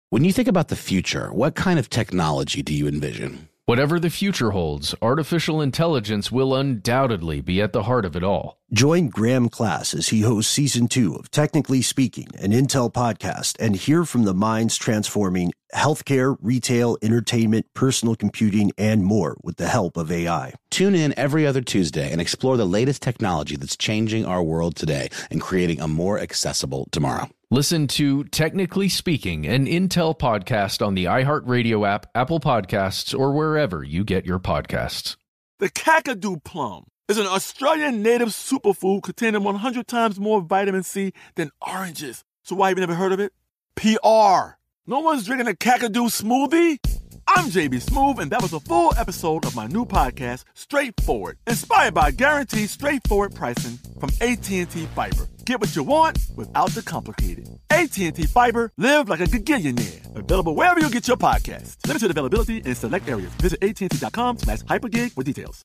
When you think about the future, what kind of technology do you envision? Whatever the future holds, artificial intelligence will undoubtedly be at the heart of it all. Join Graham Class as he hosts Season 2 of Technically Speaking, an Intel podcast, and hear from the minds transforming healthcare, retail, entertainment, personal computing, and more with the help of AI. Tune in every other Tuesday and explore the latest technology that's changing our world today and creating a more accessible tomorrow. Listen to Technically Speaking, an Intel podcast on the iHeartRadio app, Apple Podcasts, or wherever you get your podcasts. The Kakadu plum is an Australian native superfood containing 100 times more vitamin C than oranges. So why have you never heard of it? PR. No one's drinking a Kakadu smoothie? I'm JB Smoove, and that was a full episode of my new podcast, Straightforward, inspired by guaranteed straightforward pricing from AT&T Fiber. Get what you want without the complicated. AT&T Fiber, live like a gigillionaire. Available wherever you get your podcasts. Limited availability in select areas. Visit AT&T.com/hypergig for details.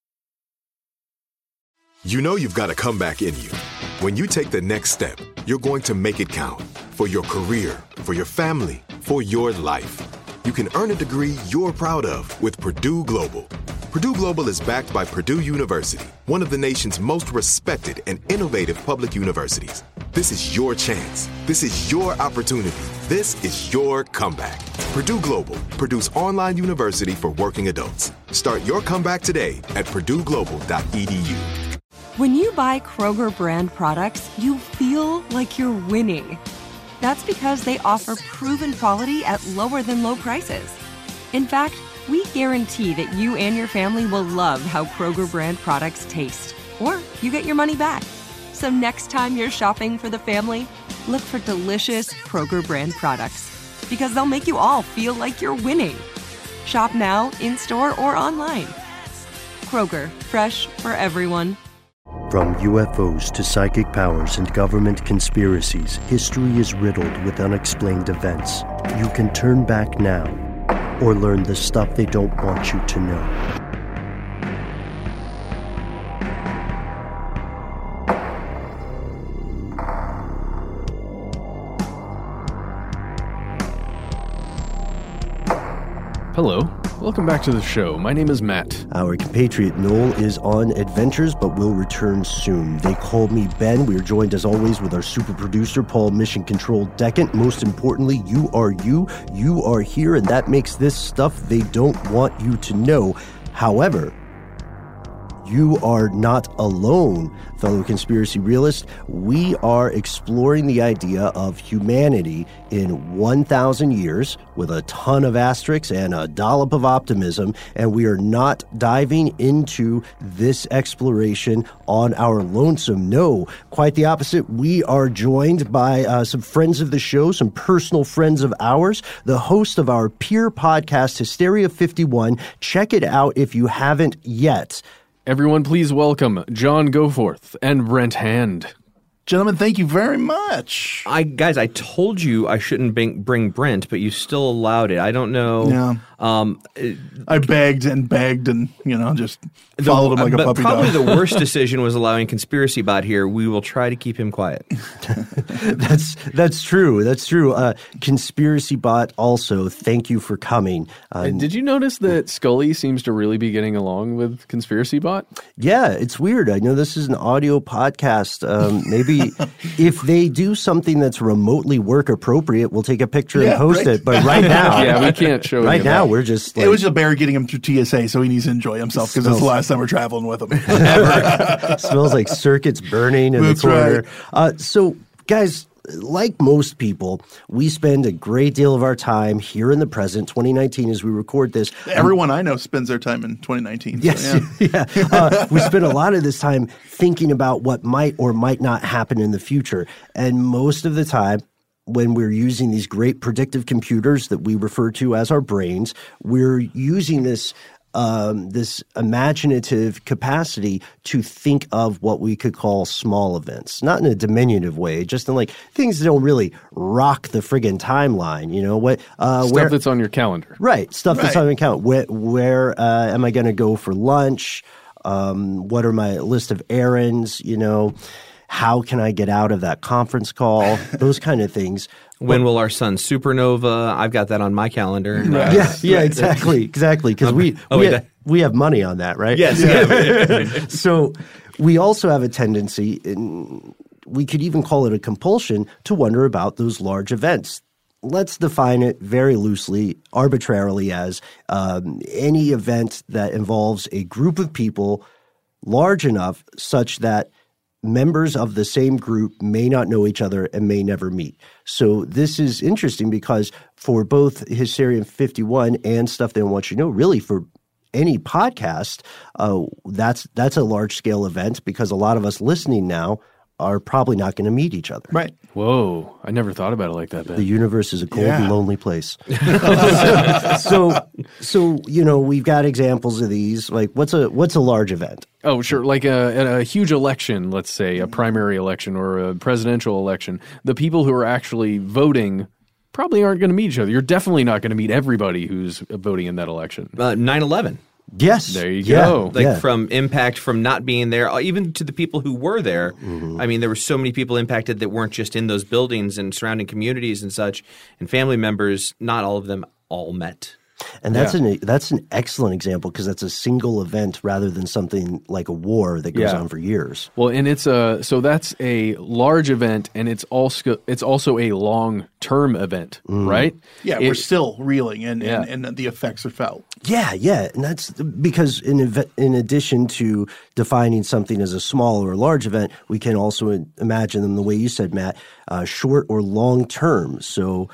You know you've got a comeback in you. When you take the next step, you're going to make it count. For your career, for your family, for your life. You can earn a degree you're proud of with Purdue Global. Purdue Global is backed by Purdue University, one of the nation's most respected and innovative public universities. This is your chance. This is your opportunity. This is your comeback. Purdue Global, Purdue's online university for working adults. Start your comeback today at purdueglobal.edu. When you buy Kroger brand products, you feel like you're winning. That's because they offer proven quality at lower than low prices. In fact, we guarantee that you and your family will love how Kroger brand products taste, or you get your money back. So next time you're shopping for the family, look for delicious Kroger brand products, because they'll make you all feel like you're winning. Shop now, in-store, or online. Kroger, fresh for everyone. From UFOs to psychic powers and government conspiracies, history is riddled with unexplained events. You can turn back now or learn the stuff they don't want you to know. Hello, welcome back to the show. My name is Matt. Our compatriot Noel is on adventures, but will return soon. They call me Ben. We are joined, as always, with our super producer, Paul Mission Control Decant. Most importantly, you are here, and that makes this stuff they don't want you to know. However, you are not alone, fellow conspiracy realists. We are exploring the idea of humanity in 1,000 years with a ton of asterisks and a dollop of optimism, and we are not diving into this exploration on our lonesome. No, quite the opposite. We are joined by some friends of the show, some personal friends of ours, the host of our peer podcast, Hysteria 51. Check it out if you haven't yet. Everyone, please welcome John Goforth and Brent Hand. Gentlemen, thank you very much. Guys, I told you I shouldn't bring Brent, but you still allowed it. I don't know. Yeah. I begged and just followed him like a puppy probably dog. The worst decision was allowing Conspiracy Bot here. We will try to keep him quiet. That's true. That's true. Conspiracy Bot, also, thank you for coming. Did you notice that Scully seems to really be getting along with Conspiracy Bot? Yeah, it's weird. I know this is an audio podcast. Maybe if they do something that's remotely work appropriate, we'll take a picture and post it. But right now, yeah, we can't show it. Right now, we're just it was just Barry getting him through TSA, so he needs to enjoy himself because it's the last time we're traveling with him. Smells like circuits burning in the corner. Right. So, guys, like most people, we spend a great deal of our time here in the present, 2019, as we record this. Everyone I know spends their time in 2019. Yes, so, yeah. We spend a lot of this time thinking about what might or might not happen in the future. And most of the time, when we're using these great predictive computers that we refer to as our brains, we're using this imaginative capacity to think of what we could call small events, not in a diminutive way, just in like things that don't really rock the friggin' timeline. You know what? Stuff that's on your calendar, right? Stuff that's on your calendar. Where am I going to go for lunch? What are my list of errands? You know. How can I get out of that conference call? Those kind of things. When will our sun supernova? I've got that on my calendar. Exactly. Because we have money on that, right? Yes. Yeah. So we also have a tendency, we could even call it a compulsion, to wonder about those large events. Let's define it very loosely, arbitrarily, as any event that involves a group of people large enough such that members of the same group may not know each other and may never meet. So this is interesting because for both Hysteria 51 and Stuff They Don't Want You to Know, really for any podcast, that's a large-scale event because a lot of us listening now are probably not going to meet each other. Right. Whoa. I never thought about it like that, Ben. The universe is a cold and lonely place. So, we've got examples of these. Like, what's a large event? Oh, sure. Like a huge election, let's say, a primary election or a presidential election. The people who are actually voting probably aren't going to meet each other. You're definitely not going to meet everybody who's voting in that election. 9/11. Yes. There you go. From impact from not being there, even to the people who were there. Mm-hmm. I mean, there were so many people impacted that weren't just in those buildings and surrounding communities and such, and family members. Not all of them all met. And that's an excellent example because that's a single event rather than something like a war that goes on for years. Well, and it's so that's a large event, and it's also a long-term event, right? Yeah, we're still reeling, and the effects are felt. Yeah, and that's because in addition to defining something as a small or large event, we can also imagine them the way you said, Matt, short or long term. So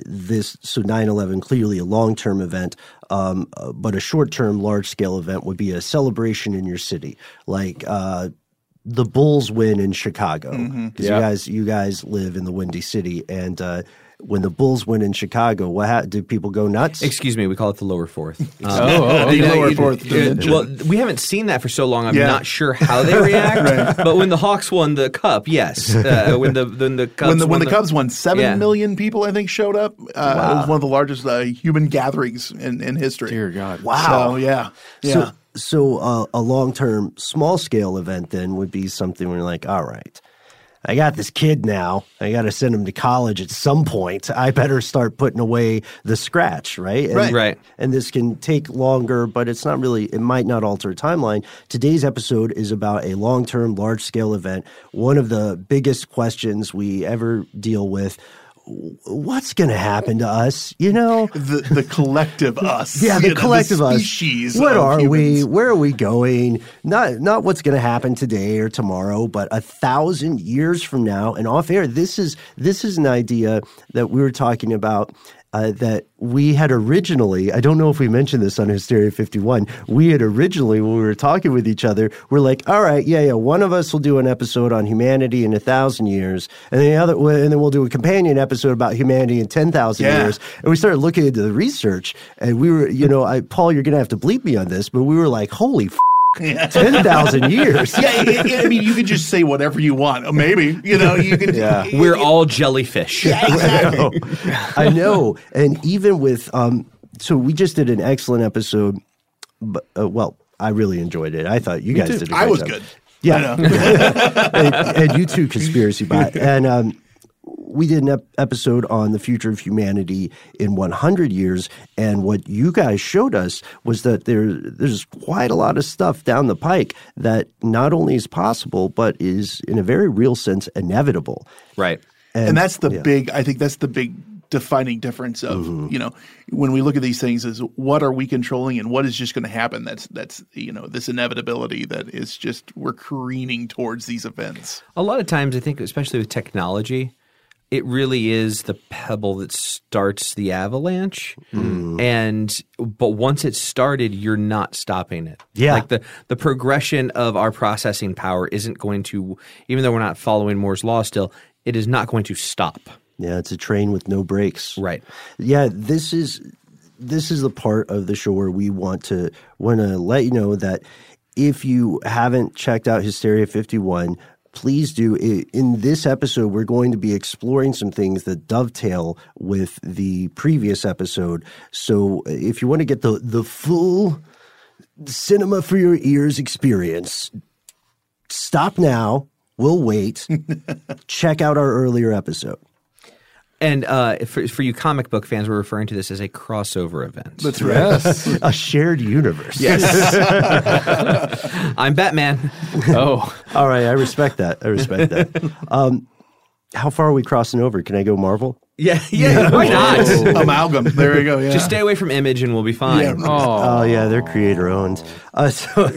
9/11 clearly a long-term event, but a short-term, large-scale event would be a celebration in your city, like the Bulls win in Chicago. Because you guys live in the Windy City, and when the Bulls win in Chicago, do people go nuts? Excuse me, we call it the lower fourth. The lower fourth dimension. Well, we haven't seen that for so long. I'm not sure how they react. Right. But when the Hawks won the cup, yes. When the Cubs won, 7 million people I think showed up. It was one of the largest human gatherings in history. Dear God! Wow. So So a long-term, small-scale event then would be something where you're like, all right, I got this kid now. I got to send him to college at some point. I better start putting away the scratch, right? Right. And this can take longer, but it might not alter a timeline. Today's episode is about a long-term, large-scale event. One of the biggest questions we ever deal with, what's going to happen to us, The collective us. Yeah, the collective us. Species. What are humans. we? Where are we going? Not what's going to happen today or tomorrow, but 1,000 years from now. And off air, this is an idea that we were talking about that we had originally, I don't know if we mentioned this on Hysteria 51, we had originally, when we were talking with each other, we're like, all right, one of us will do an episode on humanity in 1,000 years, and then we'll do a companion episode about humanity in 10,000 years. And we started looking into the research, and we were, Paul, you're going to have to bleep me on this, but we were like, holy 10,000 years. I mean, you could just say whatever you want. Maybe, you can. Yeah. We're all jellyfish. Yeah, exactly. I know. And even with, so we just did an excellent episode. But, I really enjoyed it. I thought you guys did a great job. I was good. Yeah. and you too, Conspiracy Bot. And we did an episode on the future of humanity in 100 years, and what you guys showed us was that there's quite a lot of stuff down the pike that not only is possible, but is in a very real sense inevitable. Right. And that's the big – I think that's the big defining difference of, when we look at these things is what are we controlling and what is just going to happen that's this inevitability that is just we're careening towards these events. A lot of times I think, especially with technology – it really is the pebble that starts the avalanche. But once it's started, you're not stopping it. Yeah. Like the progression of our processing power isn't going to, even though we're not following Moore's law still, it is not going to stop. Yeah, it's a train with no brakes. Right. Yeah, this is the part of the show where we want to let you know that if you haven't checked out Hysteria 51, please do. In this episode, we're going to be exploring some things that dovetail with the previous episode. So if you want to get the full cinema for your ears experience, stop now. We'll wait. Check out our earlier episode. And for you comic book fans, we're referring to this as a crossover event. That's right. Yes. A shared universe. Yes. I'm Batman. Oh. All right, I respect that. How far are we crossing over? Can I go Marvel? Yeah, why not? Amalgam. There we go. Yeah. Just stay away from Image and we'll be fine. Yeah. Oh yeah, they're creator owned. So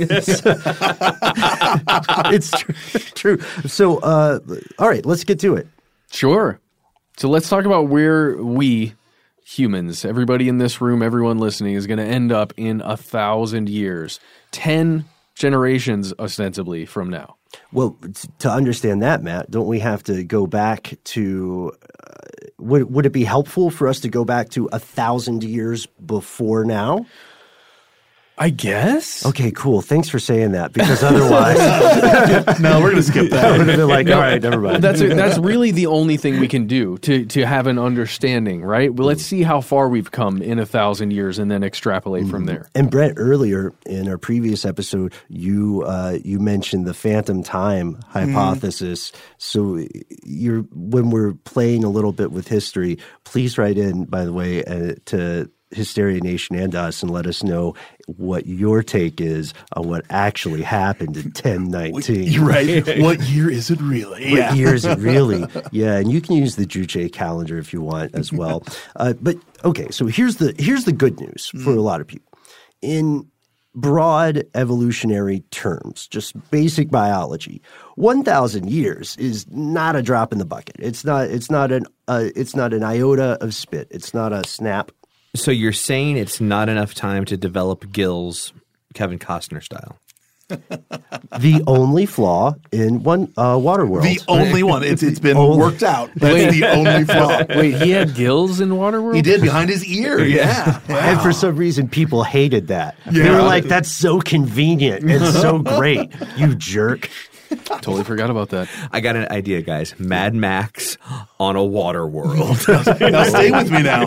it's true. So all right, let's get to it. Sure. So let's talk about where we humans, everybody in this room, everyone listening, is going to end up in 1,000 years, 10 generations ostensibly from now. Well, to understand that, Matt, don't we have to go back to? Would it be helpful for us to go back to 1,000 years before now? I guess. Okay, cool. Thanks for saying that, because otherwise, No, we're going to skip I that. would have been like, all right, never mind. That's really the only thing we can do to have an understanding, right? Well, let's see how far we've come in 1,000 years and then extrapolate from there. And Brett, earlier in our previous episode, you mentioned the phantom time hypothesis. So when we're playing a little bit with history, please write in, by the way, to Hysteria Nation and us, and let us know what your take is on what actually happened in 1019. Right. What year is it really? What year is it really? Yeah, and you can use the Juche calendar if you want as well. But okay, so here's the good news for a lot of people. In broad evolutionary terms, just basic biology, 1,000 years is not a drop in the bucket. It's not an iota of spit. It's not a snap. So you're saying it's not enough time to develop gills, Kevin Costner style? The only flaw in Waterworld. The only one. It's been worked out. That's Wait. the only flaw. Wait, he had gills in Waterworld? He did behind his ear. Yeah. And for some reason, people hated that. They Yeah. were like, that's so convenient and so great, you jerk. Totally forgot about that. I got an idea, guys. Mad Max on a water world. Now stay with me now.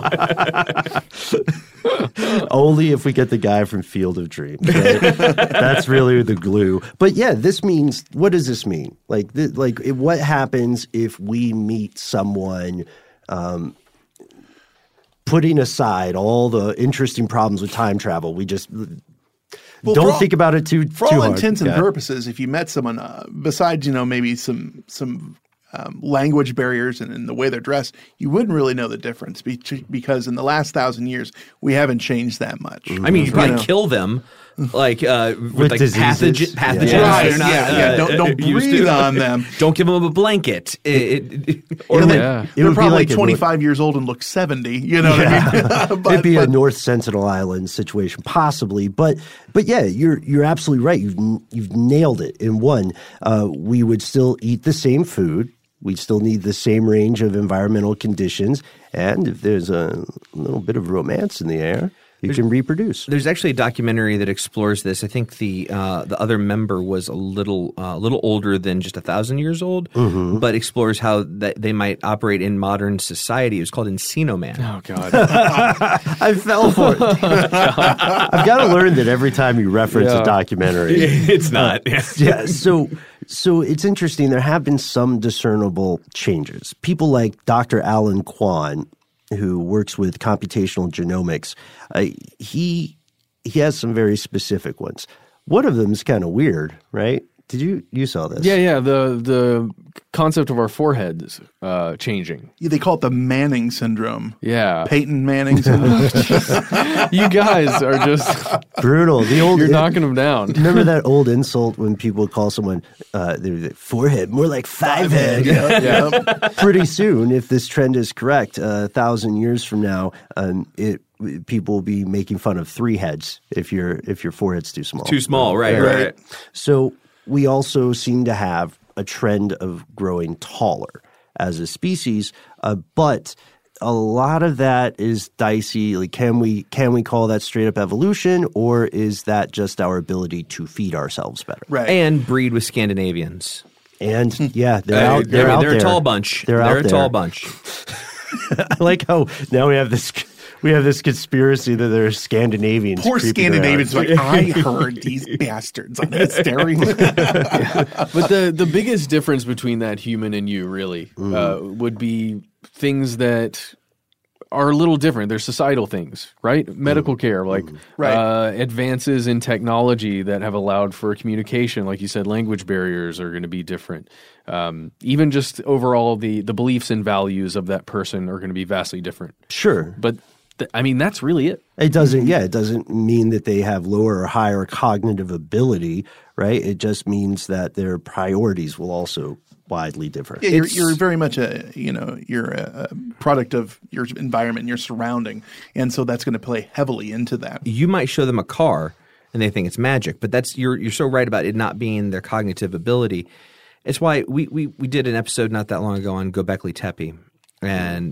Only if we get the guy from Field of Dreams. Right? That's really the glue. But yeah, this means, what does this mean? What happens if we meet someone putting aside all the interesting problems with time travel? We just don't think about it too For all hard. intents and Yeah. purposes, if you met someone besides maybe some language barriers and in the way they're dressed, you wouldn't really know the difference because in the last 1,000 years we haven't changed that much. I mean, you probably kill them with like diseases. pathogens. Yeah. Right, They're not, yeah. Don't used breathe to. on them. Don't give them a blanket. Or Yeah. they're would be probably like a 25 years old and look 70. You know what I mean? It'd be a North Sentinel Island situation, possibly, but yeah, you're absolutely right. You've nailed it. In one, we would still eat the same food. We'd still need the same range of environmental conditions, and if there's a little bit of romance in the air, you can reproduce. There's actually a documentary that explores this. I think the other member was a little older than just 1,000 years old, but explores how they might operate in modern society. It was called Encino Man. Oh, God. I fell for it. I've got to learn that every time you reference a documentary. It's not. Yeah, so it's interesting. There have been some discernible changes. People like Dr. Alan Kwan, who works with computational genomics, he has some very specific ones. One of them is kind of weird, right? You saw this? Yeah. The concept of our foreheads changing. Yeah, they call it the Manning syndrome. Yeah. Peyton Manning syndrome. You guys are just Brutal. you're knocking them down. Remember that old insult when people would call someone their forehead more like five head? Yeah. Pretty soon, if this trend is correct, 1,000 years from now, people will be making fun of three heads if your forehead's too small. Too small, right. So we also seem to have a trend of growing taller as a species, but a lot of that is dicey. Like, can we call that straight up evolution, or is that just our ability to feed ourselves better? Right. And breed with Scandinavians. And yeah, they're out They're there. a tall bunch. They're out a there. tall bunch. I like how now we have We have this conspiracy that there are Scandinavians. Poor creeping Scandinavians, around. like, I heard these bastards on that staring. But the biggest difference between that human and you really would be things that are a little different. They're societal things, right? Medical care, like advances in technology that have allowed for communication. Like you said, language barriers are going to be different. Even just overall, the beliefs and values of that person are going to be vastly different. Sure. But I mean, that's really it. It doesn't mean that they have lower or higher cognitive ability, right? It just means that their priorities will also widely differ. Yeah, you're very much you're a product of your environment, your surrounding, and so that's going to play heavily into that. You might show them a car and they think it's magic, but that's you're so right about it not being their cognitive ability. It's why we did an episode not that long ago on Göbekli Tepe and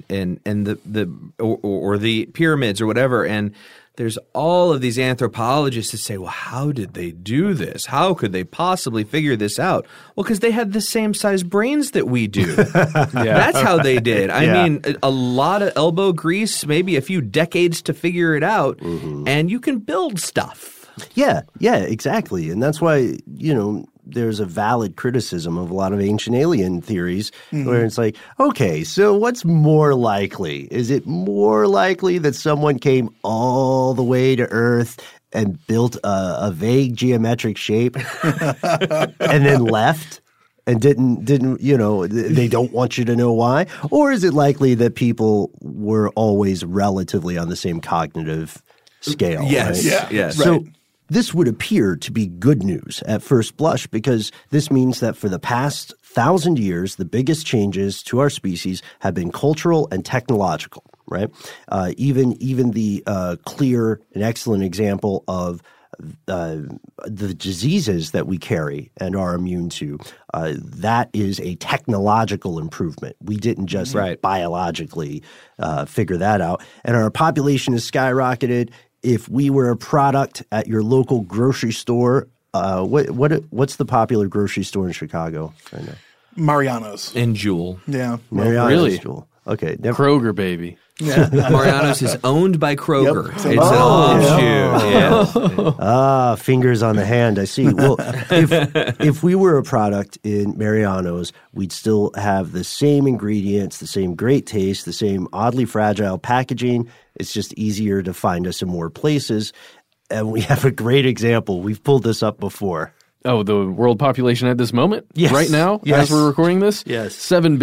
the pyramids or whatever, and there's all of these anthropologists that say, well, how did they do this? How could they possibly figure this out? Well, because they had the same size brains that we do. That's how they did. I mean, a lot of elbow grease, maybe a few decades to figure it out, and you can build stuff. Yeah, exactly. And that's why, there's a valid criticism of a lot of ancient alien theories where it's like, okay, so what's more likely? Is it more likely that someone came all the way to Earth and built a vague geometric shape and then left? And didn't they don't want you to know why? Or is it likely that people were always relatively on the same cognitive scale? Yes, right? yes. So this would appear to be good news at first blush because this means that for the past 1,000 years, the biggest changes to our species have been cultural and technological, right? Even the clear and excellent example of the diseases that we carry and are immune to, that is a technological improvement. We didn't just biologically figure that out. And our population has skyrocketed. If we were a product at your local grocery store, what's the popular grocery store in Chicago right now? Mariano's. And Jewel. Yeah. Mariano's. Really? Jewel. Okay. Kroger, baby. Yeah. Mariano's is owned by Kroger. Yep. It's an offshoot. Yeah. Fingers on the hand. I see. Well, if we were a product in Mariano's, we'd still have the same ingredients, the same great taste, the same oddly fragile packaging. It's just easier to find us in more places. And we have a great example. We've pulled this up before. Oh, the world population at this moment? Yes. Right now? Yes. As we're recording this? Yes.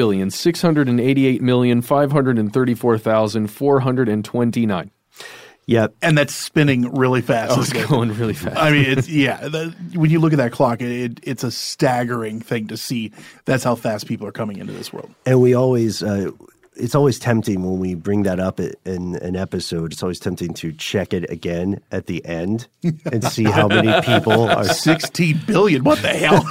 7,688,534,429. Yep. And that's spinning really fast. Oh, it's going really fast. I mean, when you look at that clock, it's a staggering thing to see. That's how fast people are coming into this world. And we always it's always tempting when we bring that up in an episode. It's always tempting to check it again at the end and see how many people are 16 billion. What the hell?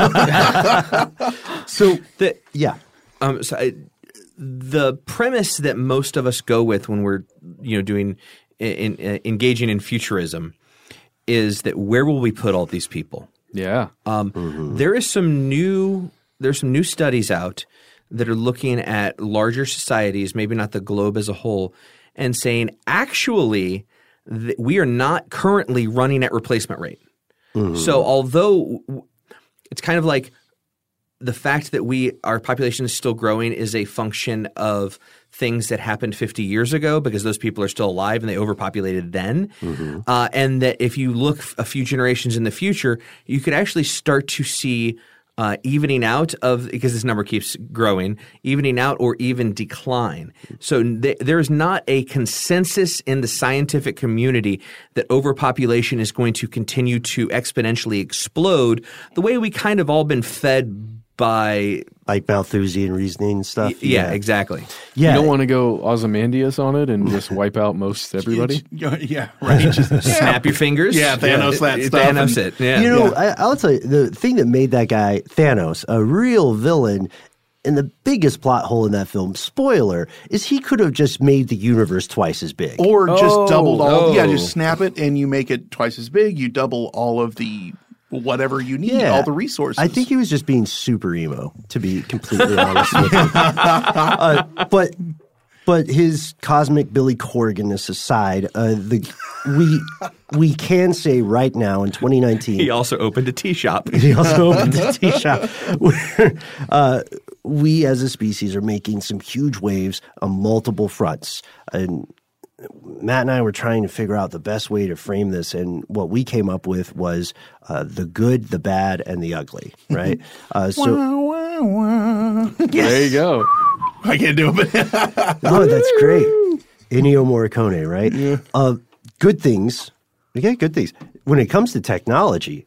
The premise that most of us go with when we're doing engaging in futurism is that where will we put all these people? Yeah. There's some new studies out that are looking at larger societies, maybe not the globe as a whole, and saying actually we are not currently running at replacement rate. So although it's kind of like the fact that our population is still growing is a function of things that happened 50 years ago because those people are still alive and they overpopulated then. And that if you look a few generations in the future, you could actually start to see evening out of – because this number keeps growing – evening out or even decline. So there's not a consensus in the scientific community that overpopulation is going to continue to exponentially explode the way we kind of all been fed by – like Malthusian reasoning and stuff. Yeah, exactly. Yeah. You don't want to go Ozymandias on it and just wipe out most everybody? Yeah, right. Snap your fingers. Yeah, Thanos that stuff. Thanos it. Yeah. I'll tell you, the thing that made that guy Thanos a real villain and the biggest plot hole in that film, spoiler, is he could have just made the universe twice as big. Or just doubled all. Yeah, just snap it and you make it twice as big. You double all of the whatever you need, all the resources. I think he was just being super emo, to be completely honest with you. But But his cosmic Billy Corrigan-ness aside, we can say right now in 2019 He also opened a tea shop. He also opened a tea shop. We as a species are making some huge waves on multiple fronts. And Matt and I were trying to figure out the best way to frame this, and what we came up with was the good, the bad, and the ugly, right? There you go. I can't do it. Oh, that's great. Ennio Morricone, right? Yeah. Good things. Okay, good things. When it comes to technology,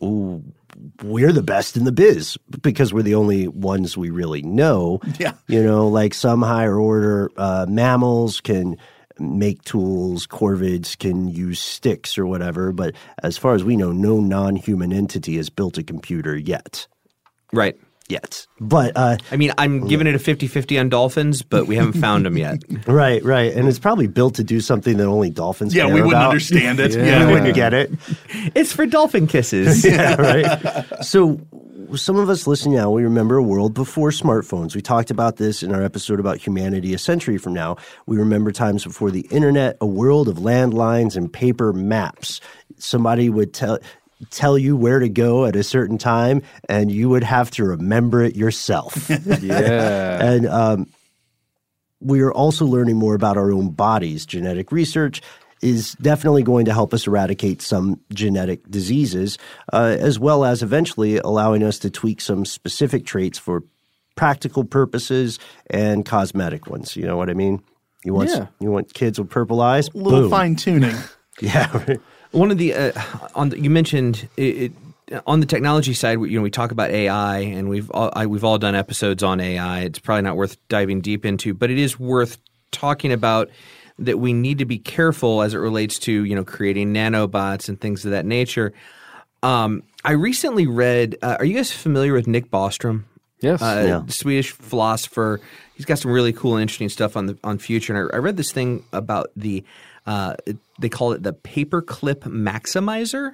we're the best in the biz because we're the only ones we really know. Yeah. You know, like some higher order mammals can make tools, corvids can use sticks or whatever. But as far as we know, no non-human entity has built a computer yet. Right. Yet. But I mean, I'm giving it a 50-50 on dolphins, but we haven't found them yet. Right. And it's probably built to do something that only dolphins care we wouldn't about. understand it. We wouldn't get it. It's for dolphin kisses. Yeah, right. So some of us listening now, we remember a world before smartphones. We talked about this in our episode about humanity a century from now. We remember times before the internet, a world of landlines and paper maps. Somebody would tell you where to go at a certain time, and you would have to remember it yourself. Yeah. And we are also learning more about our own bodies. Genetic research is definitely going to help us eradicate some genetic diseases, as well as eventually allowing us to tweak some specific traits for practical purposes and cosmetic ones. You know what I mean? You want kids with purple eyes? A little Boom. fine-tuning. Yeah, right. One of the you mentioned it, on the technology side, we talk about AI, and we've all done episodes on AI. It's probably not worth diving deep into, but it is worth talking about that we need to be careful as it relates to creating nanobots and things of that nature. I recently read. Are you guys familiar with Nick Bostrom? Yes. Swedish philosopher. He's got some really cool and interesting stuff on future. And I read this thing about the they call it the paperclip maximizer.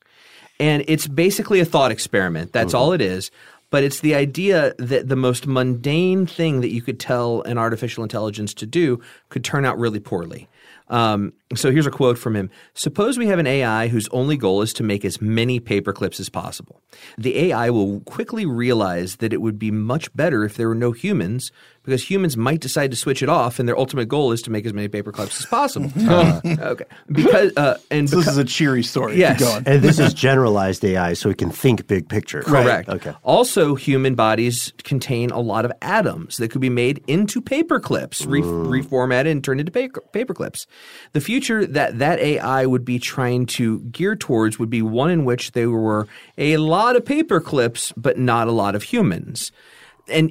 And it's basically a thought experiment. That's all it is. But it's the idea that the most mundane thing that you could tell an artificial intelligence to do could turn out really poorly. So here's a quote from him. Suppose we have an AI whose only goal is to make as many paper clips as possible. The AI will quickly realize that it would be much better if there were no humans, because humans might decide to switch it off, and their ultimate goal is to make as many paper clips as possible. Okay. Because this is a cheery story. Yes. Keep going. And this is generalized AI, so it can think big picture. Correct. Okay. Also, human bodies contain a lot of atoms that could be made into paper clips, reformatted and turned into paper clips. The future that AI would be trying to gear towards would be one in which there were a lot of paper clips, but not a lot of humans. And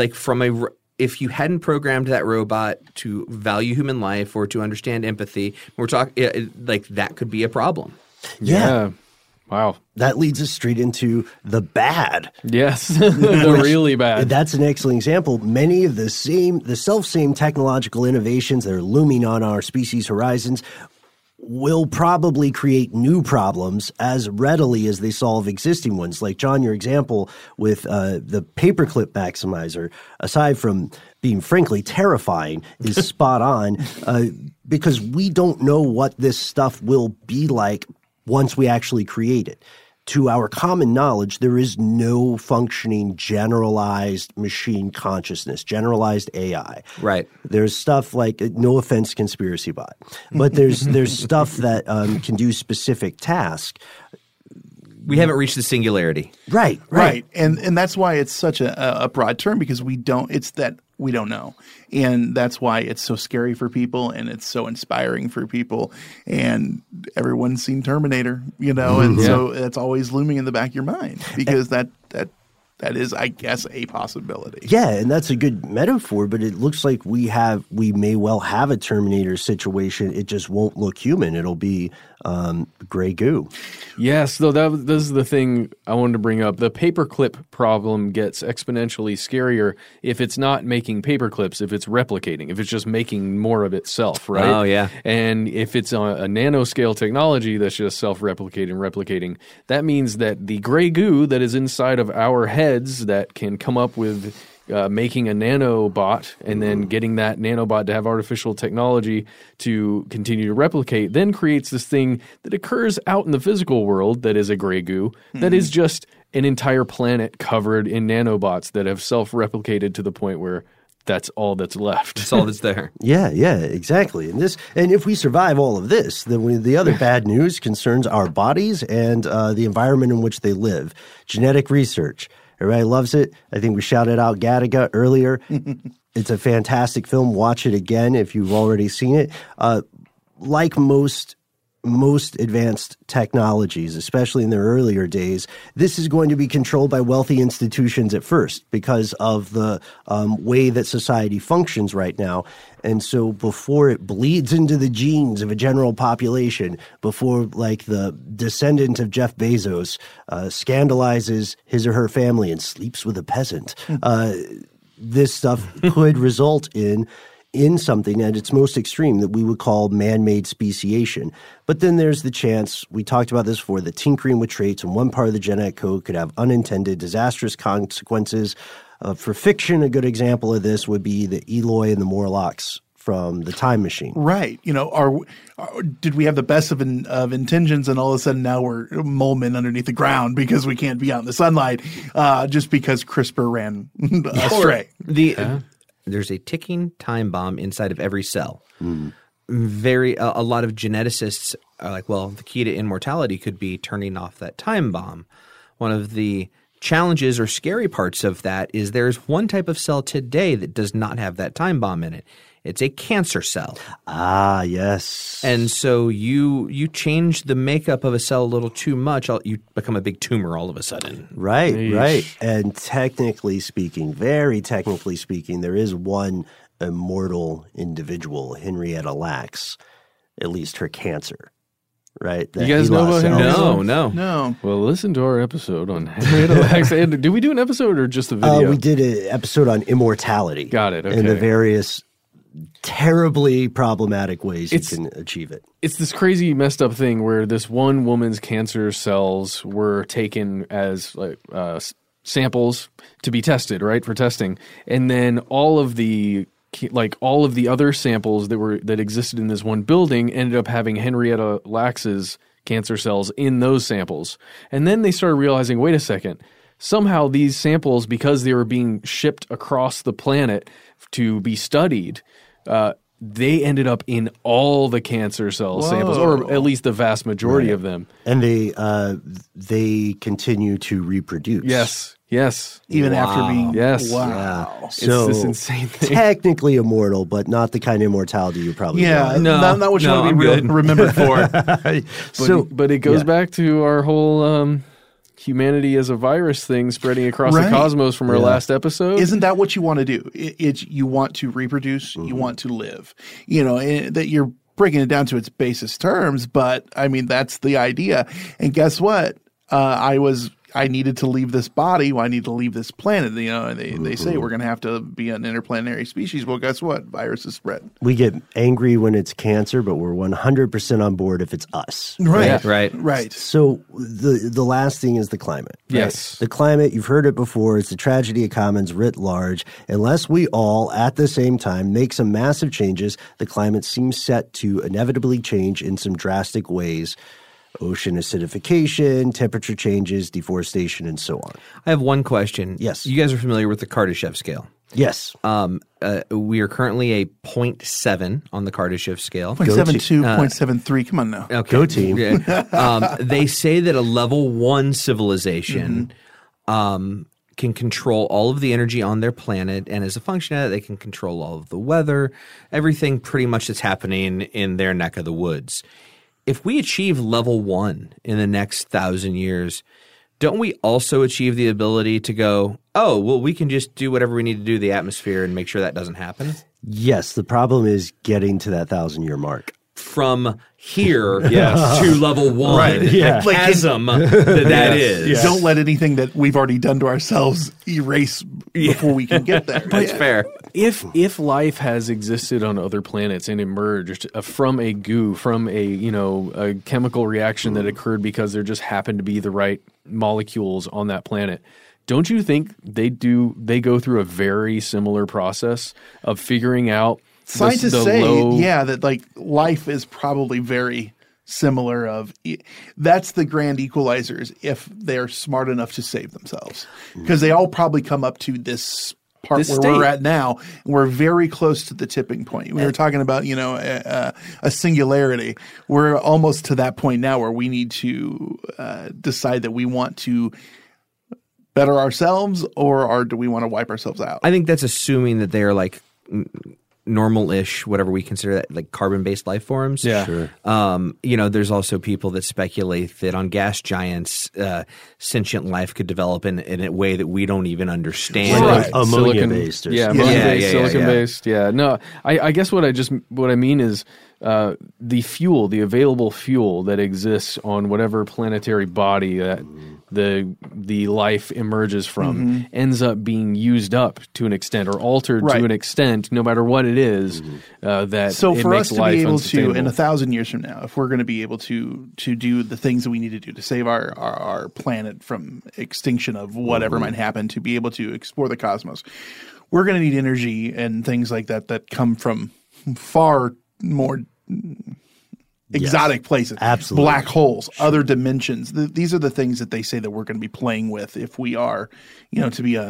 if you hadn't programmed that robot to value human life or to understand empathy, we're talking that could be a problem. Yeah. Wow. That leads us straight into the bad. Yes. The really bad. That's an excellent example. Many of the self-same technological innovations that are looming on our species' horizons will probably create new problems as readily as they solve existing ones. Like, John, your example with the paperclip maximizer, aside from being frankly terrifying, is spot on because we don't know what this stuff will be like once we actually create it. To our common knowledge, there is no functioning generalized machine consciousness, generalized AI. Right. There's stuff like, no offense, conspiracy bot, but there's stuff that can do specific tasks. We haven't reached the singularity. Right. And that's why it's such a broad term, because we don't know. And that's why it's so scary for people, and it's so inspiring for people. And everyone's seen Terminator, and so that's always looming in the back of your mind, because that is, I guess, a possibility. Yeah, and that's a good metaphor, but it looks like we may well have a Terminator situation. It just won't look human. It'll be gray goo. Yes, though this is the thing I wanted to bring up. The paperclip problem gets exponentially scarier if it's not making paperclips, if it's replicating, if it's just making more of itself, right? Oh, yeah. And if it's a nanoscale technology that's just replicating, that means that the gray goo that is inside of our heads that can come up with making a nanobot and then getting that nanobot to have artificial technology to continue to replicate, then creates this thing that occurs out in the physical world that is a gray goo, that is just an entire planet covered in nanobots that have self-replicated to the point where that's all that's left. That's all that's there. Yeah, exactly. And if we survive all of this, then the other bad news concerns our bodies and the environment in which they live. Genetic research. Everybody loves it. I think we shouted out Gattaca earlier. It's a fantastic film. Watch it again if you've already seen it. Like most advanced technologies, especially in their earlier days, this is going to be controlled by wealthy institutions at first because of the way that society functions right now. And so before it bleeds into the genes of a general population, before like the descendant of Jeff Bezos scandalizes his or her family and sleeps with a peasant, this stuff could result in something at its most extreme that we would call man-made speciation. But then there's the chance, we talked about this before, that tinkering with traits in one part of the genetic code could have unintended disastrous consequences. For fiction, a good example of this would be the Eloi and the Morlocks from The Time Machine. Right. You know, did we have the best of intentions, and all of a sudden now we're mole men underneath the ground because we can't be out in the sunlight just because CRISPR ran astray? There's a ticking time bomb inside of every cell. A lot of geneticists are like, well, the key to immortality could be turning off that time bomb. One of the challenges or scary parts of that is there's one type of cell today that does not have that time bomb in it. It's a cancer cell. Ah, yes. And so you change the makeup of a cell a little too much, you become a big tumor all of a sudden. Right. And technically speaking, very technically speaking, there is one immortal individual, Henrietta Lacks, at least her cancer. Right? You guys know about Henrietta? No. Well, listen to our episode on Henrietta Lacks. Did we do an episode or just a video? We did an episode on immortality. Got it. Okay. And the various terribly problematic ways you can achieve it. It's this crazy messed up thing where this one woman's cancer cells were taken as samples to be tested, right, for testing. And then all of the other samples that existed in this one building ended up having Henrietta Lacks's cancer cells in those samples. And then they started realizing, wait a second, somehow these samples, because they were being shipped across the planet to be studied, they ended up in all the cancer cell samples, or at least the vast majority of them. And they continue to reproduce. Yes. Even after being wow. Yeah. It's So this insane thing. Technically immortal, but not the kind of immortality you probably want. not what you want to be remembered for. But it goes back to our whole humanity as a virus thing spreading across the cosmos from our last episode. Isn't that what you want to do? You want to reproduce, you want to live. You know, that you're breaking it down to its basest terms, but I mean, that's the idea. And guess what? I needed to leave this body. Well, I need to leave this planet. You know, and they say we're going to have to be an interplanetary species. Well, guess what? Viruses spread. We get angry when it's cancer, but we're 100% on board if it's us. Right. Right. So the last thing is the climate. Right? Yes. The climate, you've heard it before, it's the tragedy of commons writ large. Unless we all, at the same time, make some massive changes, the climate seems set to inevitably change in some drastic ways. Ocean acidification, temperature changes, deforestation, and so on. I have one question. Yes. You guys are familiar with the Kardashev scale? Yes. We are currently a 0.7 on the Kardashev scale. 0.72, 0.73. Come on now. Okay. Go team. Yeah. They say that a level 1 civilization can control all of the energy on their planet, and as a function of that, they can control all of the weather, everything pretty much that's happening in their neck of the woods. If we achieve level 1 in the next 1,000 years, don't we also achieve the ability to go, oh, well, we can just do whatever we need to do to the atmosphere and make sure that doesn't happen? Yes. The problem is getting to that 1,000-year mark. From here to level 1, Right. the chasm that is. Yes. Don't let anything that we've already done to ourselves erase before we can get there. That's fair. If life has existed on other planets and emerged from a goo, from a chemical reaction that occurred because there just happened to be the right molecules on that planet, don't you think they go through a very similar process of figuring out scientists the say, low... that like life is probably very similar that's the grand equalizers if they're smart enough to save themselves, because they all probably come up to this part where we're at now. We're very close to the tipping point. We were talking about, a singularity. We're almost to that point now where we need to decide that we want to better ourselves or do we want to wipe ourselves out? I think that's assuming that they're like normal-ish, whatever we consider that, like carbon-based life forms. Yeah. Sure. There's also people that speculate that on gas giants, sentient life could develop in a way that we don't even understand. Right. Ammonia-based. Ammonia-based, silicon-based. Yeah. No, I guess what I mean is the available fuel that exists on whatever planetary body that the life emerges from ends up being used up to an extent or altered to an extent, no matter what it is, that so it for makes us to life be able to, in unsustainable. 1,000 years from now, if we're going to be able to do the things that we need to do to save our planet from extinction of whatever might happen, to be able to explore the cosmos, we're going to need energy and things like that come from far more exotic places. Absolutely. Black holes, other dimensions. These are the things that they say that we're going to be playing with if we are, to be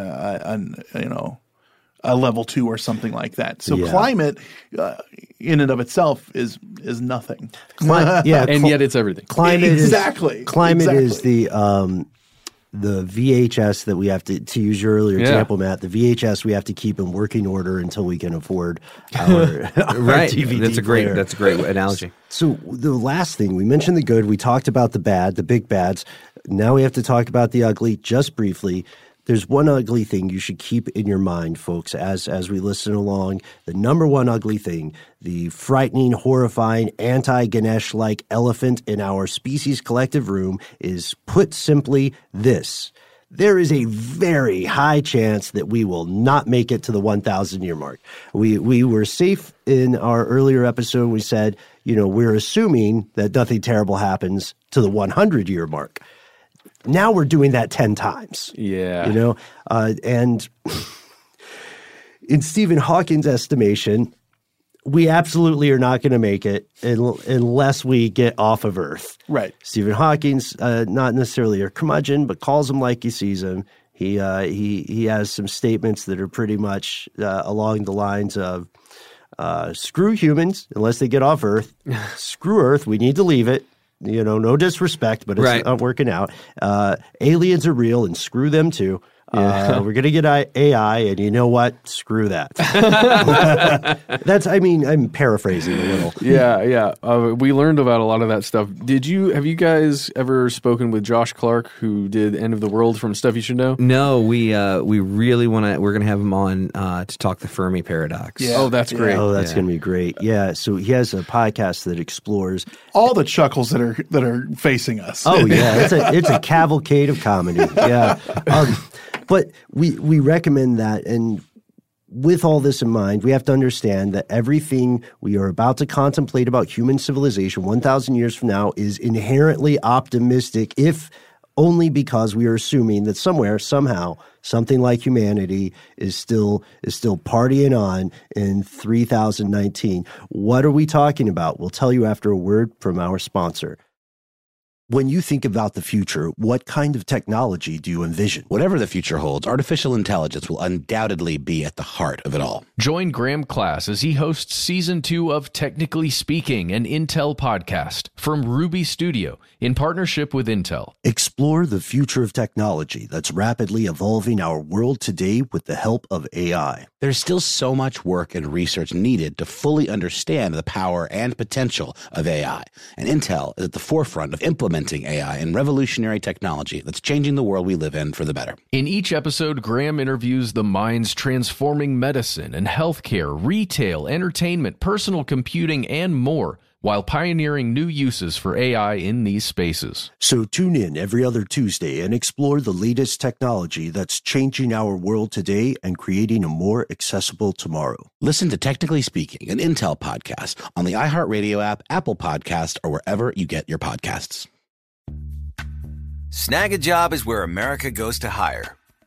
a level 2 or something like that. So climate in and of itself is nothing. And yet it's everything. Climate exactly. Climate is the VHS that we have to use your earlier example, Matt. The VHS we have to keep in working order until we can afford our Right. DVD That's a great analogy. So the last thing, we mentioned the good, we talked about the bad, the big bads. Now we have to talk about the ugly just briefly. There's one ugly thing you should keep in your mind, folks, as we listen along. The number one ugly thing, the frightening, horrifying, anti-Ganesh-like elephant in our species collective room is, put simply, this. There is a very high chance that we will not make it to the 1,000-year mark. We were safe in our earlier episode. We said, we're assuming that nothing terrible happens to the 100-year mark. Now we're doing that 10 times. Yeah. And in Stephen Hawking's estimation, we absolutely are not going to make it unless we get off of Earth. Right. Stephen Hawking's not necessarily a curmudgeon, but calls him like he sees him. He has some statements that are pretty much along the lines of, screw humans unless they get off Earth. Screw Earth. We need to leave it. No disrespect, but it's not working out. Aliens are real, and screw them too. We're going to get AI, and you know what? Screw that. I'm paraphrasing a little. Yeah. We learned about a lot of that stuff. Have you guys ever spoken with Josh Clark, who did End of the World from Stuff You Should Know? No, we really want to. We're going to have him on to talk the Fermi paradox. Yeah. Oh, that's great. Oh, that's going to be great. Yeah. So he has a podcast that explores all the chuckles that are facing us. Oh yeah, it's a cavalcade of comedy. Yeah. But we recommend that, and with all this in mind, we have to understand that everything we are about to contemplate about human civilization 1,000 years from now is inherently optimistic, if only because we are assuming that somewhere, somehow, something like humanity is still partying on in 3019. What are we talking about? We'll tell you after a word from our sponsor. When you think about the future, what kind of technology do you envision? Whatever the future holds, artificial intelligence will undoubtedly be at the heart of it all. Join Graham Class as he hosts Season 2 of Technically Speaking, an Intel podcast from Ruby Studio in partnership with Intel. Explore the future of technology that's rapidly evolving our world today with the help of AI. There's still so much work and research needed to fully understand the power and potential of AI, and Intel is at the forefront of implementing AI and revolutionary technology that's changing the world we live in for the better. In each episode, Graham interviews the minds transforming medicine and healthcare, retail, entertainment, personal computing, and more, while pioneering new uses for AI in these spaces. So tune in every other Tuesday and explore the latest technology that's changing our world today and creating a more accessible tomorrow. Listen to Technically Speaking, an Intel podcast on the iHeartRadio app, Apple Podcast, or wherever you get your podcasts. Snag a job is where America goes to hire,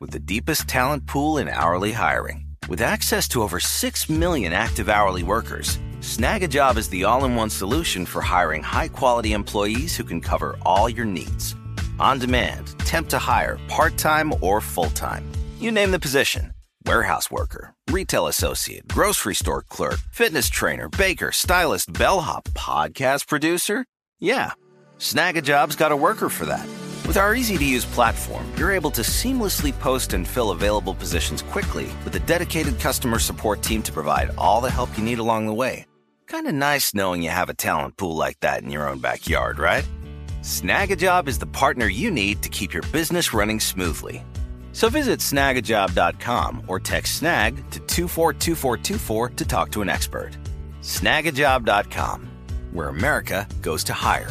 with the deepest talent pool in hourly hiring. With access to over 6 million active hourly workers, Snag-a-Job is the all-in-one solution for hiring high-quality employees who can cover all your needs. On demand, temp to hire, part-time or full-time. You name the position. Warehouse worker, retail associate, grocery store clerk, fitness trainer, baker, stylist, bellhop, podcast producer. Yeah, Snag-a-Job's got a worker for that. With our easy-to-use platform, you're able to seamlessly post and fill available positions quickly with a dedicated customer support team to provide all the help you need along the way. Kind of nice knowing you have a talent pool like that in your own backyard, right? Snag-a-Job is the partner you need to keep your business running smoothly. So visit snagajob.com or text snag to 242424 to talk to an expert. Snagajob.com, where America goes to hire.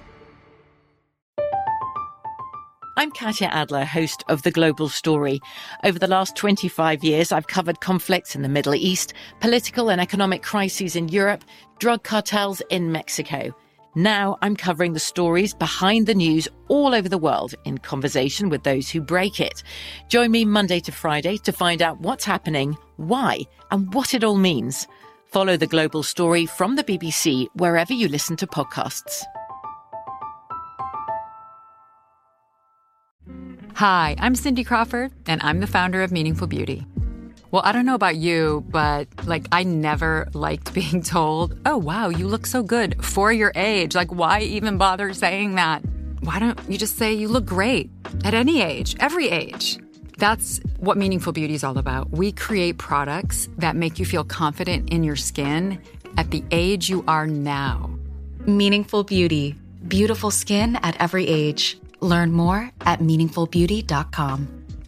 I'm Katya Adler, host of The Global Story. Over the last 25 years, I've covered conflicts in the Middle East, political and economic crises in Europe, drug cartels in Mexico. Now I'm covering the stories behind the news all over the world in conversation with those who break it. Join me Monday to Friday to find out what's happening, why, and what it all means. Follow The Global Story from the BBC wherever you listen to podcasts. Hi, I'm Cindy Crawford, and I'm the founder of Meaningful Beauty. Well, I don't know about you, but, I never liked being told, oh, wow, you look so good for your age. Why even bother saying that? Why don't you just say you look great at any age, every age? That's what Meaningful Beauty is all about. We create products that make you feel confident in your skin at the age you are now. Meaningful Beauty. Beautiful skin at every age. Learn more at meaningfulbeauty.com.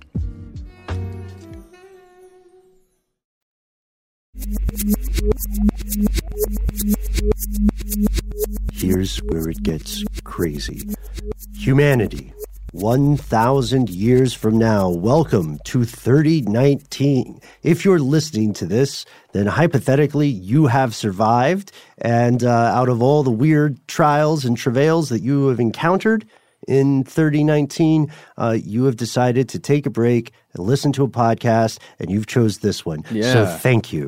Here's where it gets crazy. Humanity, 1,000 years from now. Welcome to 3019. If you're listening to this, then hypothetically you have survived. And out of all the weird trials and travails that you have encountered in 3019, you have decided to take a break and listen to a podcast, and you've chose this one. Yeah. So thank you.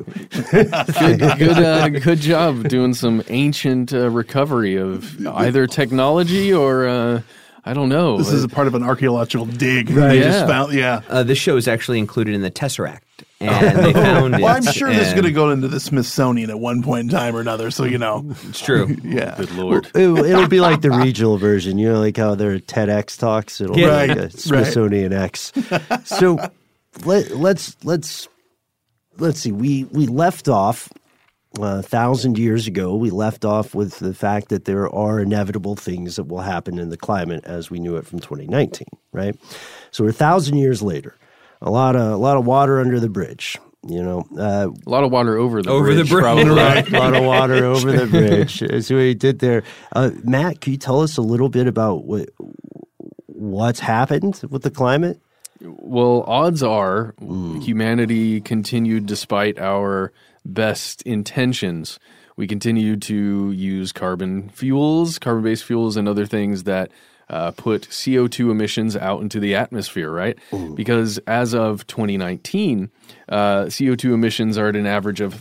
Good job doing some ancient recovery of either technology or I don't know. This is a part of an archaeological dig. Right. They Yeah. just found, This show is actually included in the Tesseract. And they found it. Well, I'm sure this is going to go into the Smithsonian at one point in time or another, so you know. It's true. Yeah. Good Lord. It'll be like the regional version, like how there are TEDx talks. It'll be like a Smithsonian X. So let's see. We left off 1,000 years ago. We left off with the fact that there are inevitable things that will happen in the climate as we knew it from 2019, right? So we're 1,000 years later. A lot of water under the bridge, a lot of water over the bridge. Probably. Right. A lot of water over the bridge. That's what he did there. Matt, can you tell us a little bit about what's happened with the climate? Well, odds are humanity continued despite our best intentions. We continue to use carbon-based fuels, and other things that put CO2 emissions out into the atmosphere, right? Because as of 2019, CO2 emissions are at an average of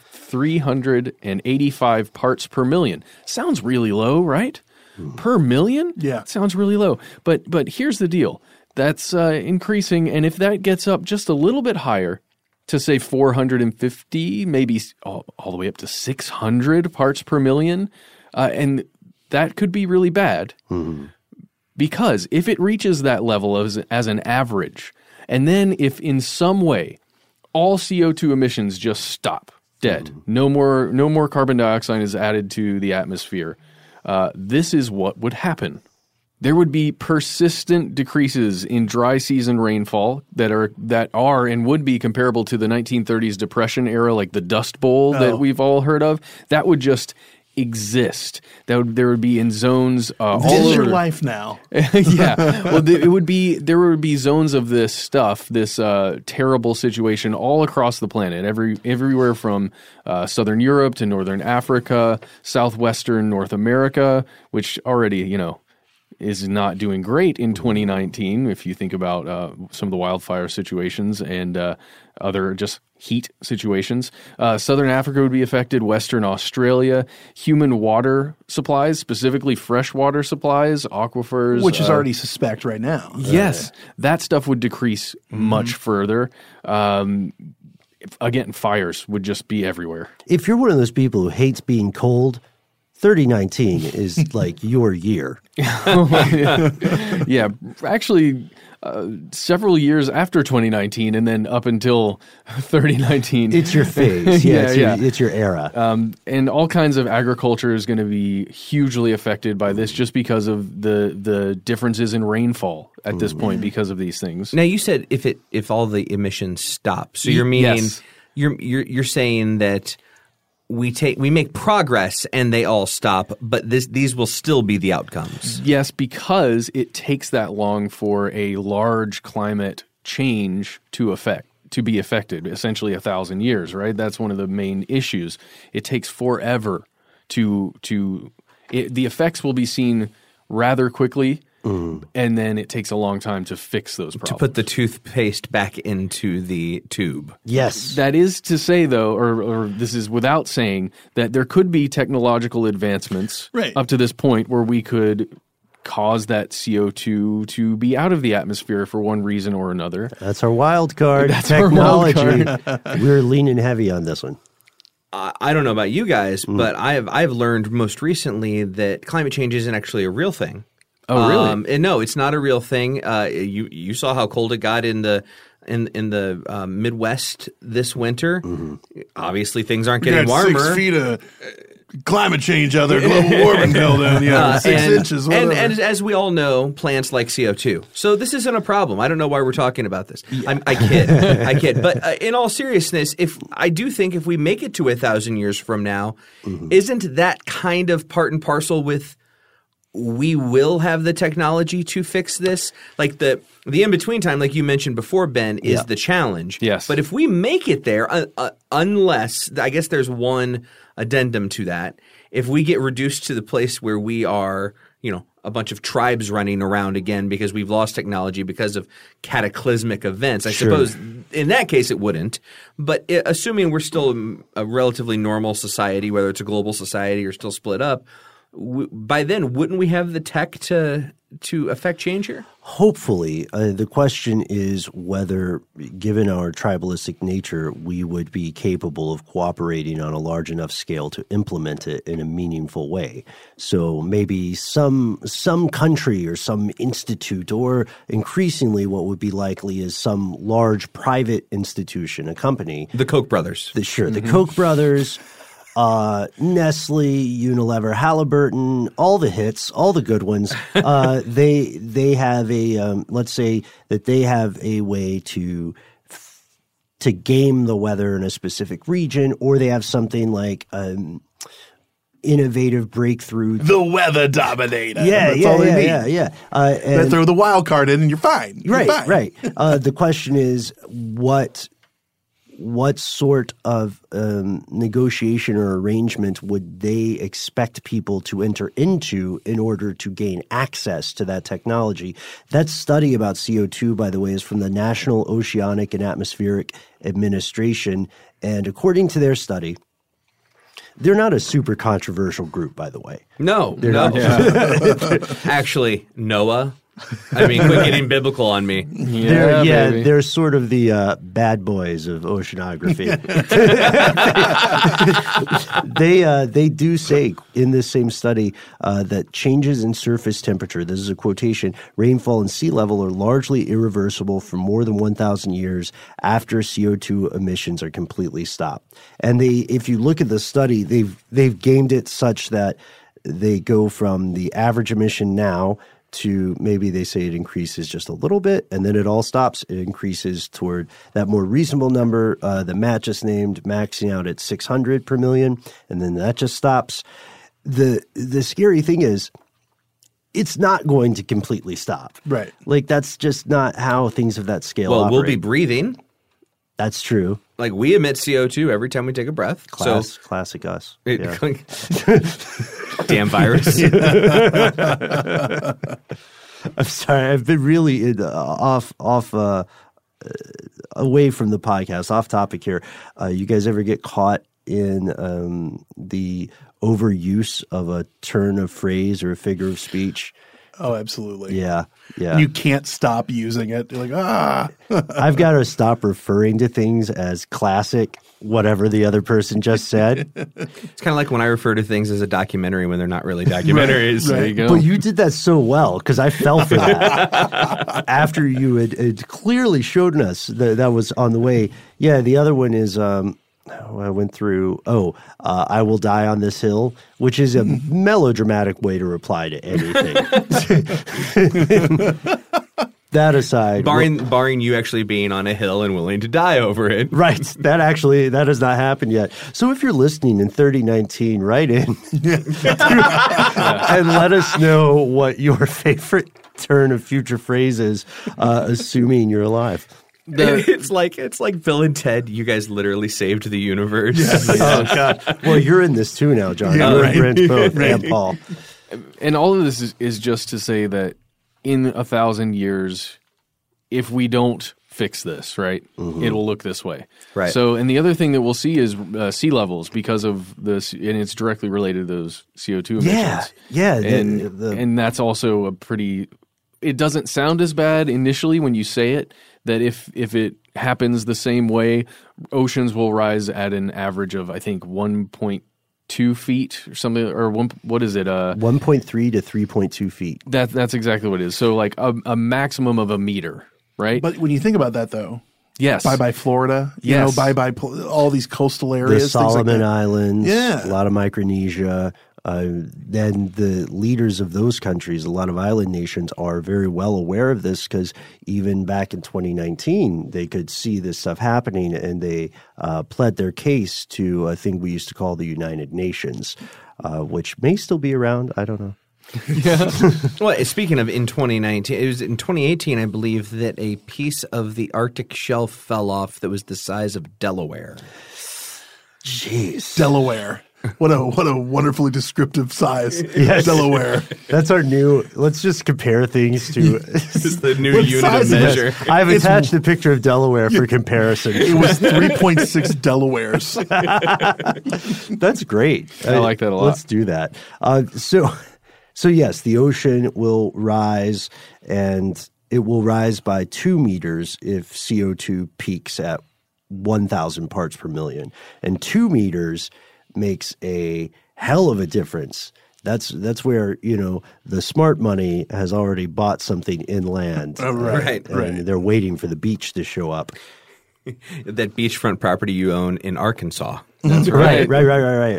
385 parts per million. Sounds really low, right? Per million? Yeah. Sounds really low. But here's the deal. That's increasing, and if that gets up just a little bit higher to, say, 450, maybe all the way up to 600 parts per million, and that could be really bad. Because if it reaches that level as an average, and then if in some way all CO2 emissions just stop dead, no more carbon dioxide is added to the atmosphere, this is what would happen. There would be persistent decreases in dry season rainfall that are and would be comparable to the 1930s Depression era, like the Dust Bowl that we've all heard of. That would just exist. There would be in zones all This is over your life now. Yeah. Well, there would be zones of this stuff, this terrible situation all across the planet, everywhere from southern Europe to northern Africa, southwestern North America, which already, is not doing great in 2019. If you think about some of the wildfire situations and other just heat situations, Southern Africa would be affected, Western Australia, human water supplies, specifically freshwater supplies, aquifers. Which is already suspect right now. Yes, that stuff would decrease much further. Again, fires would just be everywhere. If you're one of those people who hates being cold, 3019 is like your year. Yeah, actually, several years after 2019 and then up until 3019. It's your phase. It's your era. And all kinds of agriculture is going to be hugely affected by this just because of the differences in rainfall at this point because of these things. Now, you said if all the emissions stop. So you're meaning you're saying that we make progress and they all stop, but these will still be the outcomes. Yes, because it takes that long for a large climate change to be affected, essentially 1,000 years, right? That's one of the main issues. It takes forever the effects will be seen rather quickly. And then it takes a long time to fix those problems. To put the toothpaste back into the tube. Yes. That is to say, though, or this is without saying, that there could be technological advancements up to this point where we could cause that CO2 to be out of the atmosphere for one reason or another. That's our wild card. That's technology. Our wild card. We're leaning heavy on this one. I don't know about you guys, but I've learned most recently that climate change isn't actually a real thing. Oh, really? And no, it's not a real thing. You saw how cold it got in the Midwest this winter. Obviously, things aren't getting warmer. 6 feet of climate change out there, global warming held down. 6 inches. And as we all know, plants like CO2. So this isn't a problem. I don't know why we're talking about this. I kid. But in all seriousness, I do think if we make it to 1,000 years from now, isn't that kind of part and parcel with we will have the technology to fix this? Like the in-between time, like you mentioned before, Ben, is the challenge. Yes. But if we make it there, unless – I guess there's one addendum to that. If we get reduced to the place where we are, a bunch of tribes running around again because we've lost technology because of cataclysmic events, I suppose in that case it wouldn't. But assuming we're still a relatively normal society, whether it's a global society or still split up – by then, wouldn't we have the tech to affect change here? Hopefully. The question is whether, given our tribalistic nature, we would be capable of cooperating on a large enough scale to implement it in a meaningful way. So maybe some country or some institute, or increasingly what would be likely is some large private institution, a company. The Koch brothers. The Koch brothers. Nestle, Unilever, Halliburton, all the hits, all the good ones. They have let's say that they have a way to game the weather in a specific region, or they have something like innovative breakthrough. The weather dominator. They throw the wild card in and you're fine. Right. The question is what sort of negotiation or arrangement would they expect people to enter into in order to gain access to that technology? That study about CO2, by the way, is from the National Oceanic and Atmospheric Administration. And according to their study, they're not a super controversial group, by the way. No. Not. Actually, NOAA. I mean, quit getting biblical on me. They're sort of the bad boys of oceanography. They do say in this same study that changes in surface temperature, this is a quotation, rainfall and sea level are largely irreversible for more than 1,000 years after CO2 emissions are completely stopped. And if you look at the study, they've gamed it such that they go from the average emission now to maybe they say it increases just a little bit and then it all stops. It increases toward that more reasonable number that Matt just named, maxing out at 600 per million, and then that just stops. The scary thing is it's not going to completely stop. Right. Like that's just not how things of that scale Well, operate. we'll be breathing. That's true. Like we emit CO2 every time we take a breath. Classic us. Yeah. Damn virus. I'm sorry. I've been really away from the podcast, off topic here. You guys ever get caught in the overuse of a turn of phrase or a figure of speech? Oh, absolutely. Yeah. You can't stop using it. You're like, I've got to stop referring to things as classic, whatever the other person just said. It's kind of like when I refer to things as a documentary when they're not really documentaries. Right. There you go. But you did that so well because I fell for that after you had clearly shown us that was on the way. Yeah, the other one is I went through, I will die on this hill, which is a melodramatic way to reply to anything. That aside. Barring you actually being on a hill and willing to die over it. Right. That has not happened yet. So if you're listening in 3019, write in and let us know what your favorite turn of future phrase is, assuming you're alive. It's like Bill and Ted. You guys literally saved the universe. Yes. Oh God! Well, you're in this too now, John. Yeah, you're in Brent both, and Paul. And all of this is just to say that in 1,000 years, if we don't fix this, right, it'll look this way. Right. So, and the other thing that we'll see is sea levels because of this, and it's directly related to those CO2 emissions. Yeah. And that's also a pretty. It doesn't sound as bad initially when you say it. That if it happens the same way, oceans will rise at an average of, I think, 1.2 feet or something, or what is it? 1.3 to 3.2 feet. That's exactly what it is. So like a maximum of a meter, right? But when you think about that, though, yes, bye Florida, you know, bye all these coastal areas, the Solomon Islands, yeah, a lot of Micronesia. Then the leaders of those countries, a lot of island nations, are very well aware of this because even back in 2019, they could see this stuff happening and they pled their case to a thing we used to call the United Nations, which may still be around. I don't know. Yeah. Well, speaking of in 2019, it was in 2018, I believe, that a piece of the Arctic shelf fell off that was the size of Delaware. Jeez. Delaware. What a wonderfully descriptive size. Yes. Delaware. That's our new – let's just compare things to – It's the new unit of measure. I've attached a picture of Delaware for comparison. It was 3.6 Delawares. That's great. I like that a lot. Let's do that. So yes, the ocean will rise, and it will rise by 2 meters if CO2 peaks at 1,000 parts per million. And 2 meters – makes a hell of a difference. That's where, you know, the smart money has already bought something inland. Oh, right. And they're waiting for the beach to show up. That beachfront property you own in Arkansas. That's right. Right.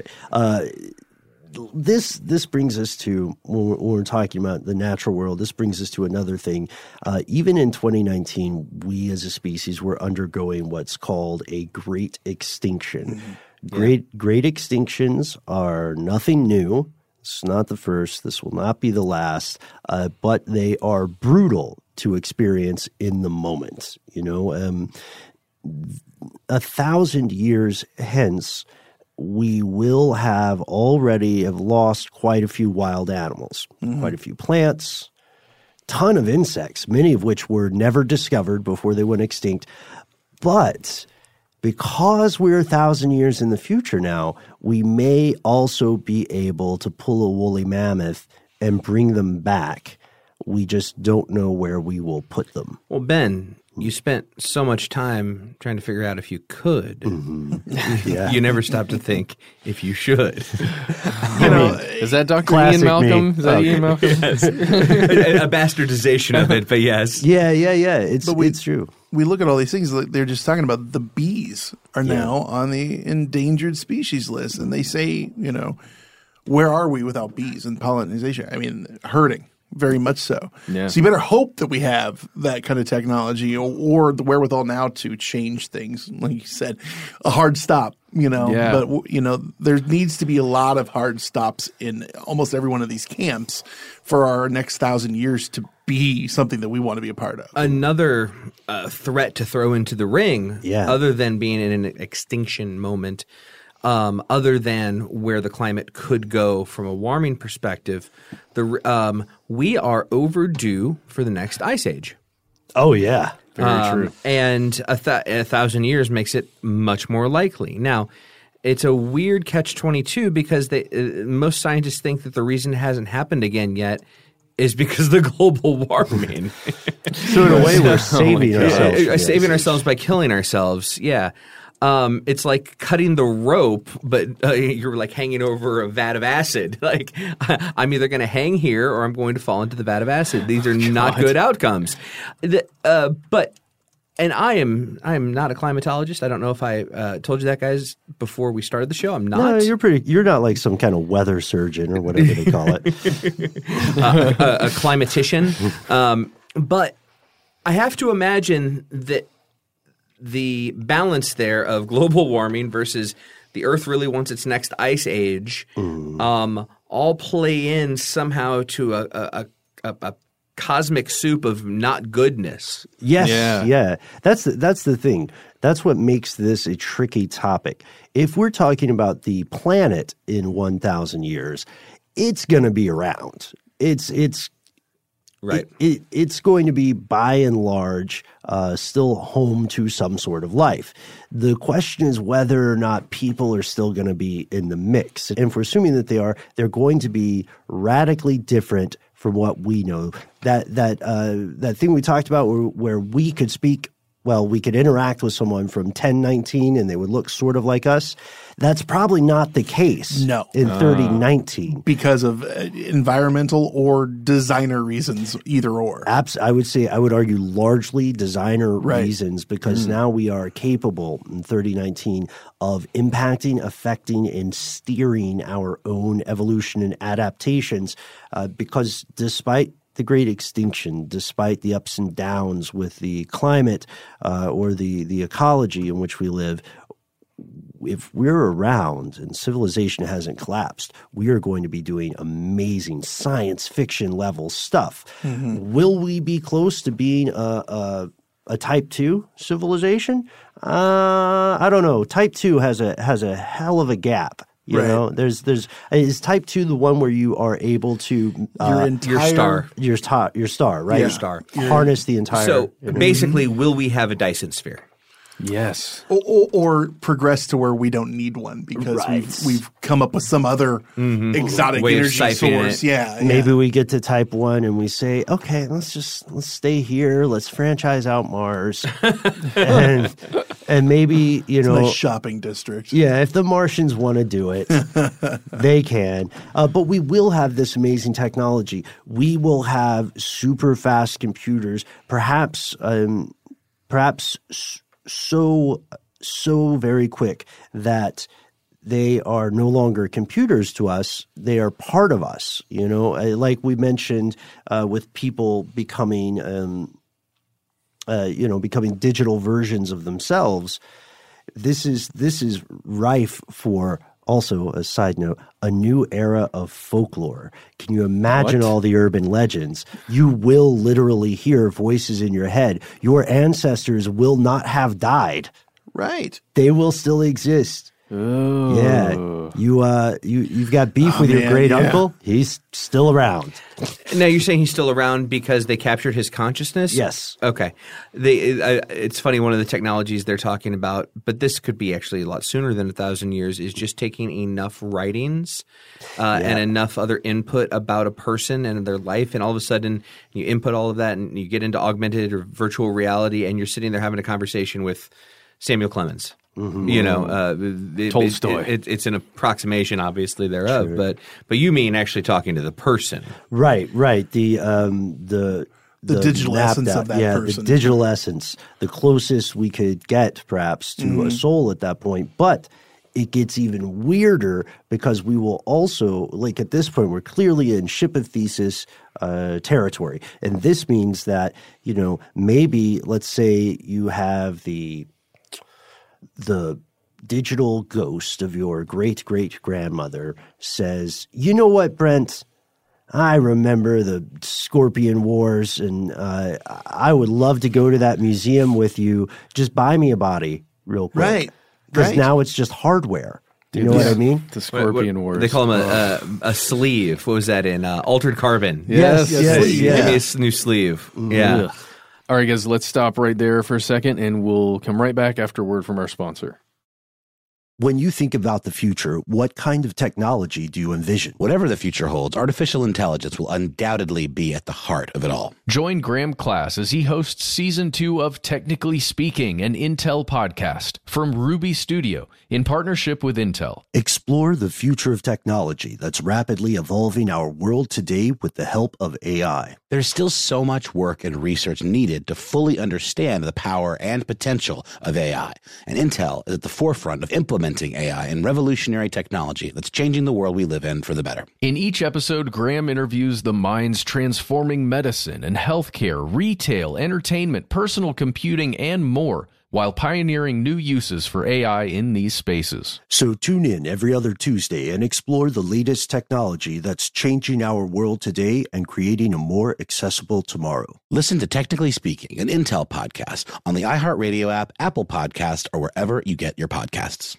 This brings us to, when we're talking about the natural world, this brings us to another thing. Even in 2019, we as a species were undergoing what's called a great extinction. Mm-hmm. Great extinctions are nothing new. It's not the first. This will not be the last. But they are brutal to experience in the moment. You know, 1,000 years hence, we will have lost quite a few wild animals, quite a few plants, ton of insects, many of which were never discovered before they went extinct. But because we're 1,000 years in the future now, we may also be able to pull a woolly mammoth and bring them back. We just don't know where we will put them. Well, Ben, you spent so much time trying to figure out if you could. Mm-hmm. Yeah. You never stopped to think if you should. Is that Dr. Ian Malcolm? Me. Is that Ian Malcolm? Yes. A bastardization of it, but yes. Yeah. It's true. We look at all these things, like they're just talking about the bees are now on the endangered species list. And they say, you know, where are we without bees and pollination? I mean, hurting. Very much so. Yeah. So you better hope that we have that kind of technology or the wherewithal now to change things. Like you said, a hard stop, you know. Yeah. But, you know, there needs to be a lot of hard stops in almost every one of these camps for our next 1,000 years to be something that we want to be a part of. Another threat to throw into the ring, Yeah. other than being in an extinction moment, other than where the climate could go from a warming perspective, we are overdue for the next ice age. Oh, yeah. Very true. And a 1,000 years makes it much more likely. Now, it's a weird catch-22 because most scientists think that the reason it hasn't happened again yet is because of the global warming. So in a way, we're saving ourselves. Saving ourselves by killing ourselves, yeah. It's like cutting the rope, but you're like hanging over a vat of acid. Like, I'm either going to hang here or I'm going to fall into the vat of acid. These are not good outcomes. And I am not a climatologist. I don't know if I told you that, guys, before we started the show. I'm not. No, you're not like some kind of weather surgeon or whatever they call it. A climatician. But I have to imagine that the balance there of global warming versus the Earth really wants its next ice age all play in somehow to a cosmic soup of not goodness. Yes, yeah. That's the thing. That's what makes this a tricky topic. If we're talking about the planet in 1,000 years, it's going to be around. It's right. It's going to be by and large still home to some sort of life. The question is whether or not people are still going to be in the mix. And if we're assuming that they are, they're going to be radically different from what we know. That thing we talked about where we could speak, well, we could interact with someone from 1019 and they would look sort of like us. That's probably not the case in 3019. Because of environmental or designer reasons, either or. I would argue largely designer reasons, because now we are capable in 3019 of impacting, affecting, and steering our own evolution and adaptations because despite the great extinction, despite the ups and downs with the climate or the ecology in which we live, if we're around and civilization hasn't collapsed, we are going to be doing amazing science fiction level stuff. Mm-hmm. Will we be close to being a Type 2 civilization? I don't know. Type 2 has a hell of a gap. You know, is Type 2 the one where you are able to your star, right? Your star, harness the entire. So basically, will we have a Dyson sphere? Yes. Or progress to where we don't need one because we've come up with some other exotic way energy source. Yeah. Maybe we get to Type 1 and we say, okay, let's stay here. Let's franchise out Mars. and maybe, it's a nice shopping district. Yeah, if the Martians want to do it, they can. But we will have this amazing technology. We will have super fast computers, perhaps so very quick that they are no longer computers to us. They are part of us, like we mentioned with people becoming digital versions of themselves. This is rife for, also a side note, a new era of folklore. Can you imagine all the urban legends? You will literally hear voices in your head. Your ancestors will not have died. Right. They will still exist. Oh. Yeah. You've got beef with your great uncle. He's still around. Now you're saying he's still around because they captured his consciousness? Yes. Okay. It's funny, one of the technologies they're talking about, but this could be actually a lot sooner than 1,000 years, is just taking enough writings and enough other input about a person and their life, and all of a sudden you input all of that and you get into augmented or virtual reality and you're sitting there having a conversation with Samuel Clemens. Mm-hmm. Tolstoy. It's an approximation, obviously, thereof. Sure. But you mean actually talking to the person, right? The digital essence of that person. The digital essence, the closest we could get, perhaps, to a soul at that point. But it gets even weirder because we will also, like at this point, we're clearly in ship of thesis territory, and this means that maybe, let's say, you have the digital ghost of your great-great-grandmother says, you know what, Brent? I remember the Scorpion Wars, and I would love to go to that museum with you. Just buy me a body real quick. Right. Because now it's just hardware. You know what I mean? The Scorpion Wars. They call them a sleeve. What was that in? Altered Carbon. Yes. Give me a new sleeve. Yeah. Ugh. All right, guys, let's stop right there for a second, and we'll come right back after a word from our sponsor. When you think about the future, what kind of technology do you envision? Whatever the future holds, artificial intelligence will undoubtedly be at the heart of it all. Join Graham Class as he hosts Season 2 of Technically Speaking, an Intel podcast from Ruby Studio in partnership with Intel. Explore the future of technology that's rapidly evolving our world today with the help of AI. There's still so much work and research needed to fully understand the power and potential of AI, and Intel is at the forefront of implementing AI and revolutionary technology that's changing the world we live in for the better. In each episode, Graham interviews the minds transforming medicine and healthcare, retail, entertainment, personal computing, and more, while pioneering new uses for AI in these spaces. So tune in every other Tuesday and explore the latest technology that's changing our world today and creating a more accessible tomorrow. Listen to Technically Speaking, an Intel podcast on the iHeartRadio app, Apple Podcast, or wherever you get your podcasts.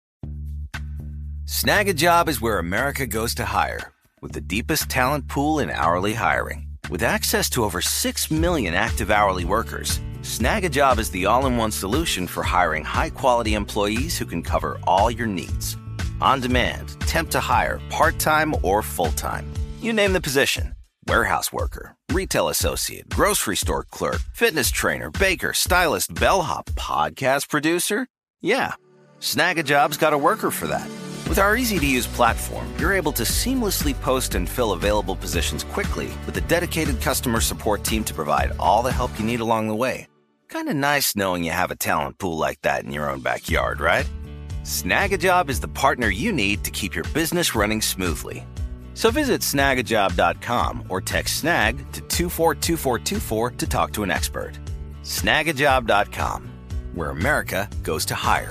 Snag a Job is where America goes to hire, with the deepest talent pool in hourly hiring. With access to over 6 million active hourly workers, Snag a Job is the all-in-one solution for hiring high-quality employees who can cover all your needs. On demand, temp to hire, part-time or full-time. You name the position. Warehouse worker, retail associate, grocery store clerk, fitness trainer, baker, stylist, bellhop, podcast producer. Yeah, Snag a Job's got a worker for that. With our easy-to-use platform, you're able to seamlessly post and fill available positions quickly with a dedicated customer support team to provide all the help you need along the way. Kind of nice knowing you have a talent pool like that in your own backyard, right? Snag a Job is the partner you need to keep your business running smoothly. So visit snagajob.com or text snag to 242424 to talk to an expert. Snagajob.com, where America goes to hire.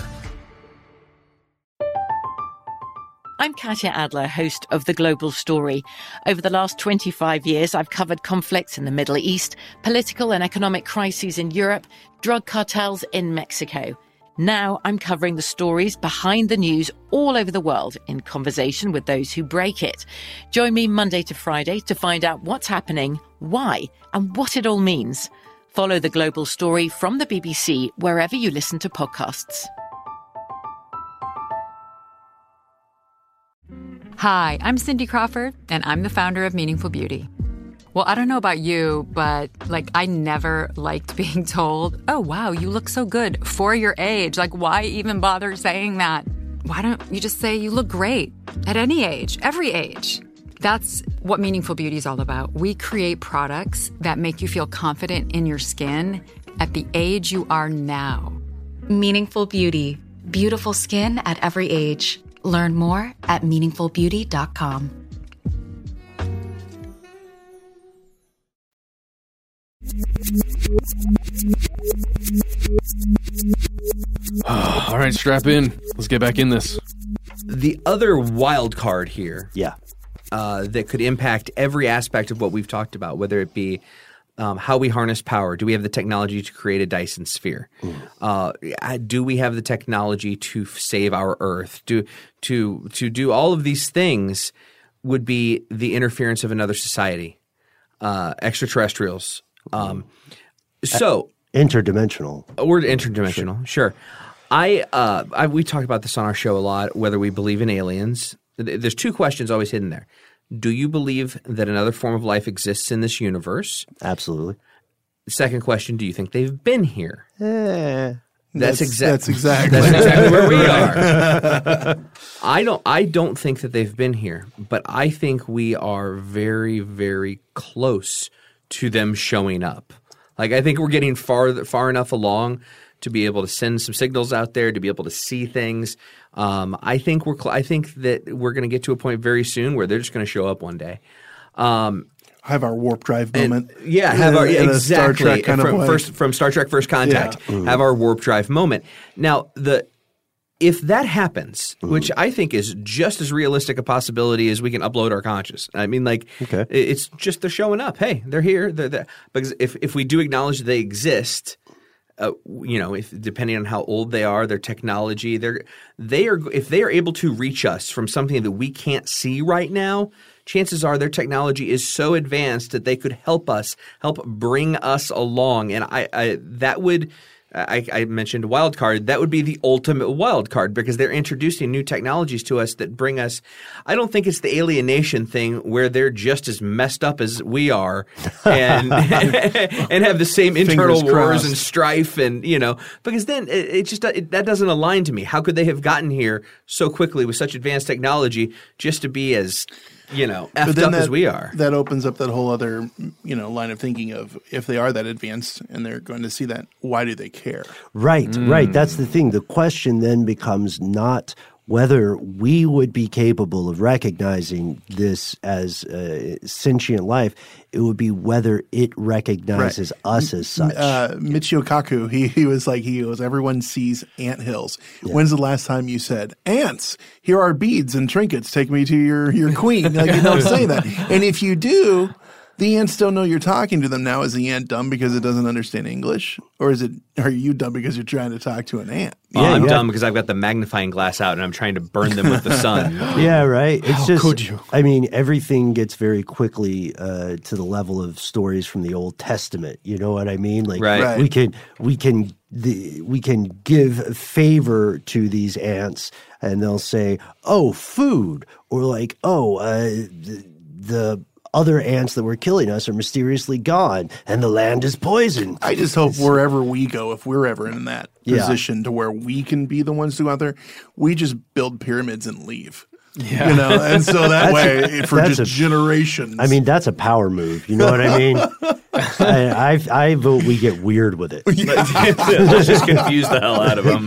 I'm Katya Adler, host of The Global Story. Over the last 25 years, I've covered conflicts in the Middle East, political and economic crises in Europe, drug cartels in Mexico. Now I'm covering the stories behind the news all over the world in conversation with those who break it. Join me Monday to Friday to find out what's happening, why, and what it all means. Follow The Global Story from the BBC wherever you listen to podcasts. Hi, I'm Cindy Crawford, and I'm the founder of Meaningful Beauty. Well, I don't know about you, but I never liked being told, oh, wow, you look so good for your age. Why even bother saying that? Why don't you just say you look great at any age, every age? That's what Meaningful Beauty is all about. We create products that make you feel confident in your skin at the age you are now. Meaningful Beauty. Beautiful skin at every age. Learn more at meaningfulbeauty.com. All right, strap in. Let's get back in this. The other wild card here, Yeah. that could impact every aspect of what we've talked about, whether it be how we harness power. Do we have the technology to create a Dyson sphere? Do we have the technology to save our Earth? To do all of these things would be the interference of another society, extraterrestrials. Interdimensional. We're interdimensional, sure. We talk about this on our show a lot, whether we believe in aliens. There's two questions always hidden there. Do you believe that another form of life exists in this universe? Absolutely. Second question, do you think they've been here? That's exactly where we are. I don't think that they've been here, but I think we are very, very close to them showing up. I think we're getting far enough along to be able to send some signals out there, to be able to see things. I think that we're going to get to a point very soon where they're just going to show up one day. Have our warp drive moment. Exactly. Star Trek kind of way. From Star Trek First Contact. Yeah. Have our warp drive moment. Now, if that happens, which I think is just as realistic a possibility as we can upload our conscious. I mean, like, it's just they're showing up. Hey, they're here. They're there. Because if we do acknowledge they exist, if depending on how old they are, their technology, if they are able to reach us from something that we can't see right now, chances are their technology is so advanced that they could help bring us along. And I mentioned wild card. That would be the ultimate wild card because they're introducing new technologies to us that bring us – I don't think it's the alienation thing where they're just as messed up as we are and have the same internal wars and strife and because then that doesn't align to me. How could they have gotten here so quickly with such advanced technology just to be as – effed up as we are? That opens up that whole other, line of thinking of if they are that advanced and they're going to see that, why do they care? Right. That's the thing. The question then becomes not whether we would be capable of recognizing this as a sentient life. It would be whether it recognizes us as such. Michio Kaku, he goes, everyone sees anthills. Yeah. When's the last time you said, ants, here are beads and trinkets, take me to your queen? Like, you don't say that. And if you do, the ants don't know you're talking to them now. Is the ant dumb because it doesn't understand English? Or are you dumb because you're trying to talk to an ant? I'm dumb because I've got the magnifying glass out and I'm trying to burn them with the sun. Yeah, right. It's How could you? I mean, everything gets very quickly to the level of stories from the Old Testament. You know what I mean? Like, right. we can give favor to these ants, and they'll say, "Oh, food," or like, "Oh, the other ants that were killing us are mysteriously gone, and the land is poisoned." I just hope wherever we go, if we're ever in that position to where we can be the ones to go out there, we just build pyramids and leave. Yeah. And so that way for just generations. I mean, that's a power move. You know what I mean? I vote we get weird with it. Let's just confuse the hell out of them.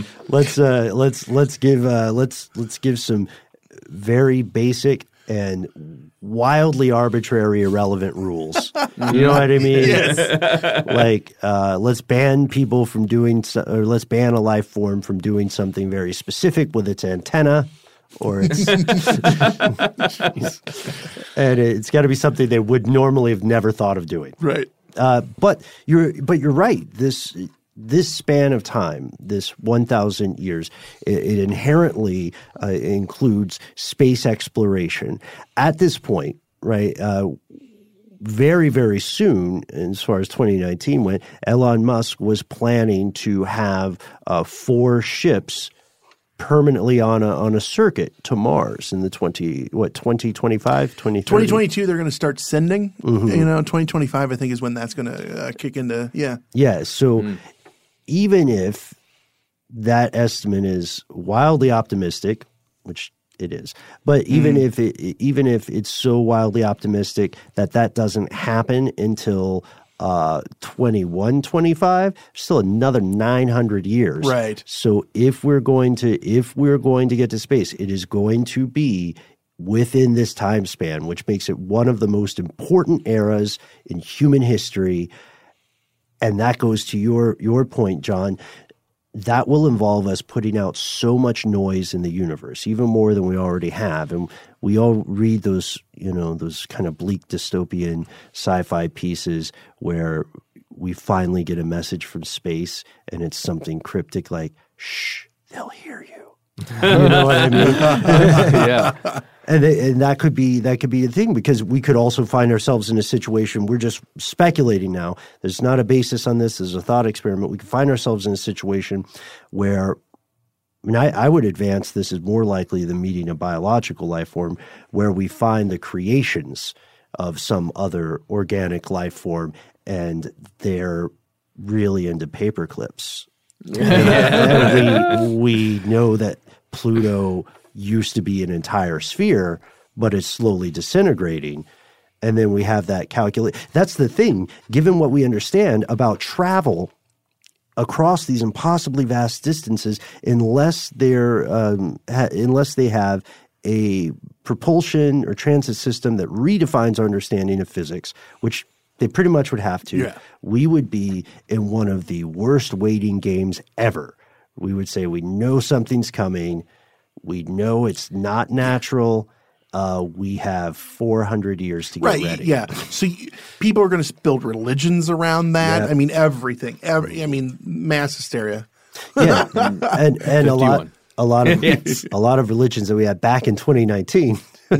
Let's give some very basic and wildly arbitrary, irrelevant rules. You know what I mean? Yes. Like, let's ban people from doing, or let's ban a life form from doing something very specific with its antenna, or its, and it's got to be something they would normally have never thought of doing. Right. But you're right. This span of time, this 1,000 years, it inherently includes space exploration. At this point, right, very, very soon, as far as 2019 went, Elon Musk was planning to have 4 ships permanently on a circuit to Mars in the 2025, 2030? 2022, they're going to start sending. 2025, I think, is when that's going to kick into, Yeah, so even if that estimate is wildly optimistic, which it is, but even if it's so wildly optimistic that doesn't happen until 2125, still another 900 years. Right. So if we're going to get to space, it is going to be within this time span, which makes it one of the most important eras in human history. And that goes to your point, John. That will involve us putting out so much noise in the universe, even more than we already have. And we all read those kind of bleak dystopian sci-fi pieces where we finally get a message from space and it's something cryptic like, "Shh, they'll hear you." You know what I mean? Yeah. And that could be a thing, because we could also find ourselves in a situation, we're just speculating now, there's not a basis on this, there's a thought experiment, we could find ourselves in a situation where, I would advance this is more likely than meeting a biological life form, where we find the creations of some other organic life form and they're really into paper clips. And we know that Pluto used to be an entire sphere, but it's slowly disintegrating. And then we have that calculate. That's the thing, given what we understand about travel across these impossibly vast distances, unless they have a propulsion or transit system that redefines our understanding of physics, which they pretty much would have to, we would be in one of the worst waiting games ever, We would say we know something's coming. We know it's not natural. We have 400 years to get ready. Yeah. So people are going to build religions around that. Yep. I mean, everything. Mass hysteria. Yeah, and a lot of a lot of religions that we had back in 2019.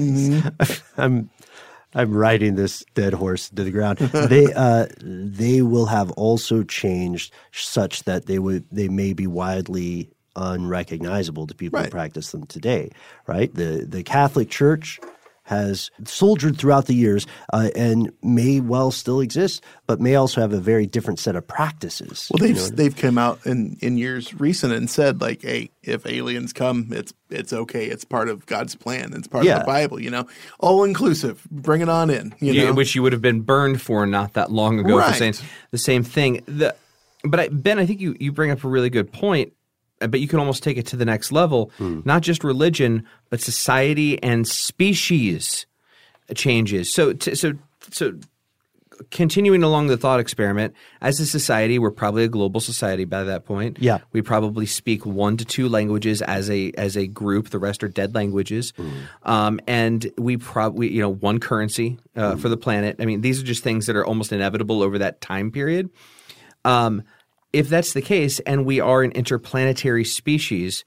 I'm riding this dead horse to the ground. They will have also changed such that they may be widely unrecognizable to people who practice them today. Right? The Catholic Church has soldiered throughout the years and may well still exist, but may also have a very different set of practices. Well, they've come out in years recent and said, like, hey, if aliens come, it's okay. It's part of God's plan. It's part of the Bible, all inclusive. Bring it on in, which you would have been burned for not that long ago for saying the same thing. Ben, I think you bring up a really good point. But you can almost take it to the next level, not just religion, but society and species changes. So continuing along the thought experiment, as a society, we're probably a global society by that point. Yeah. We probably speak 1 to 2 languages as a group. The rest are dead languages. And we probably, one currency for the planet. I mean, these are just things that are almost inevitable over that time period. If that's the case, and we are an interplanetary species,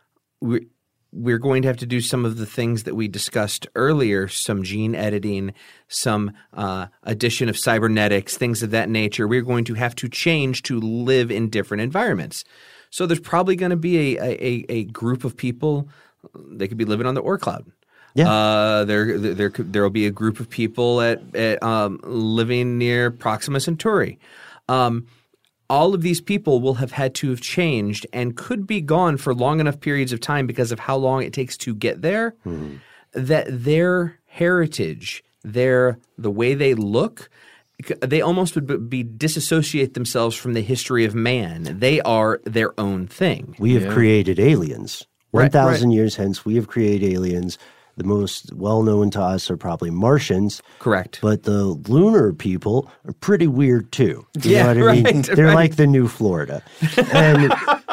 we're going to have to do some of the things that we discussed earlier, some gene editing, some addition of cybernetics, things of that nature. We're going to have to change to live in different environments. So there's probably going to be a group of people. They could be living on the Oort cloud. Yeah. There will be a group of people at living near Proxima Centauri. All of these people will have had to have changed and could be gone for long enough periods of time because of how long it takes to get there, that their heritage, the way they look, they almost would be disassociate themselves from the history of man. They are their own thing. We have created aliens. 1,000 years hence, we have created aliens. The most well-known to us are probably Martians. Correct. But the lunar people are pretty weird too. You know what I mean? They're like the new Florida. And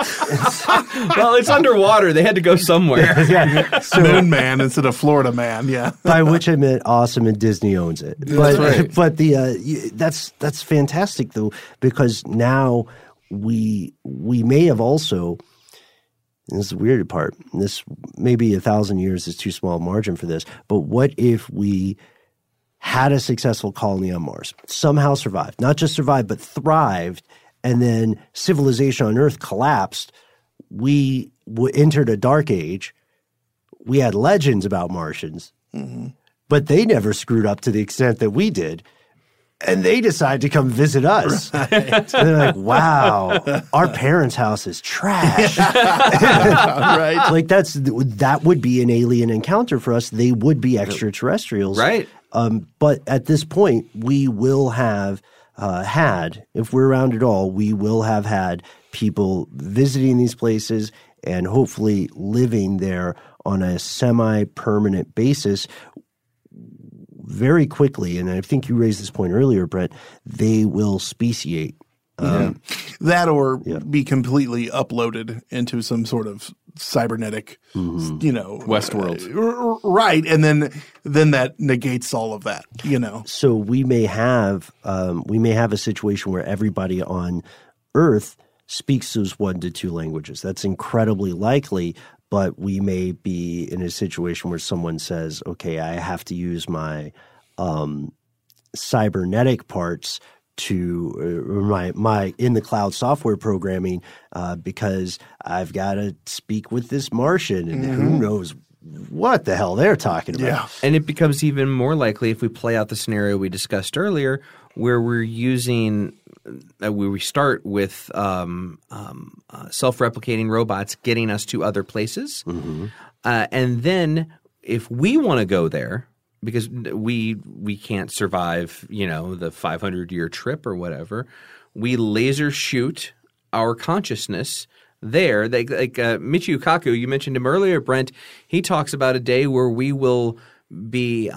well, it's underwater. They had to go somewhere. So, Moon Man instead of Florida Man, by which I meant awesome and Disney owns it. But that's fantastic though, because now we may have also – and this is the weird part. This maybe 1,000 years is too small a margin for this. But what if we had a successful colony on Mars, somehow survived, not just survived, but thrived, and then civilization on Earth collapsed? We entered a dark age. We had legends about Martians, but they never screwed up to the extent that we did. And they decide to come visit us. Right. And they're like, wow, our parents' house is trash. Right. Like that would be an alien encounter for us. They would be extraterrestrials. Right. But at this point, we will have had, if we're around at all, we will have had people visiting these places and hopefully living there on a semi-permanent basis. Very quickly, and I think you raised this point earlier, Brett, they will speciate. That or be completely uploaded into some sort of cybernetic, Westworld. Right. And then that negates all of that, So we may have a situation where everybody on Earth speaks those 1 to 2 languages. That's incredibly likely. But we may be in a situation where someone says, okay, I have to use my cybernetic parts to my in the cloud software programming because I've got to speak with this Martian and who knows what the hell they're talking about. Yeah. And it becomes even more likely if we play out the scenario we discussed earlier where we're using where we start with self-replicating robots getting us to other places. And then if we want to go there, because we can't survive, the 500-year trip or whatever, we laser shoot our consciousness there. Like Michio Kaku, you mentioned him earlier, Brent, he talks about a day where we will be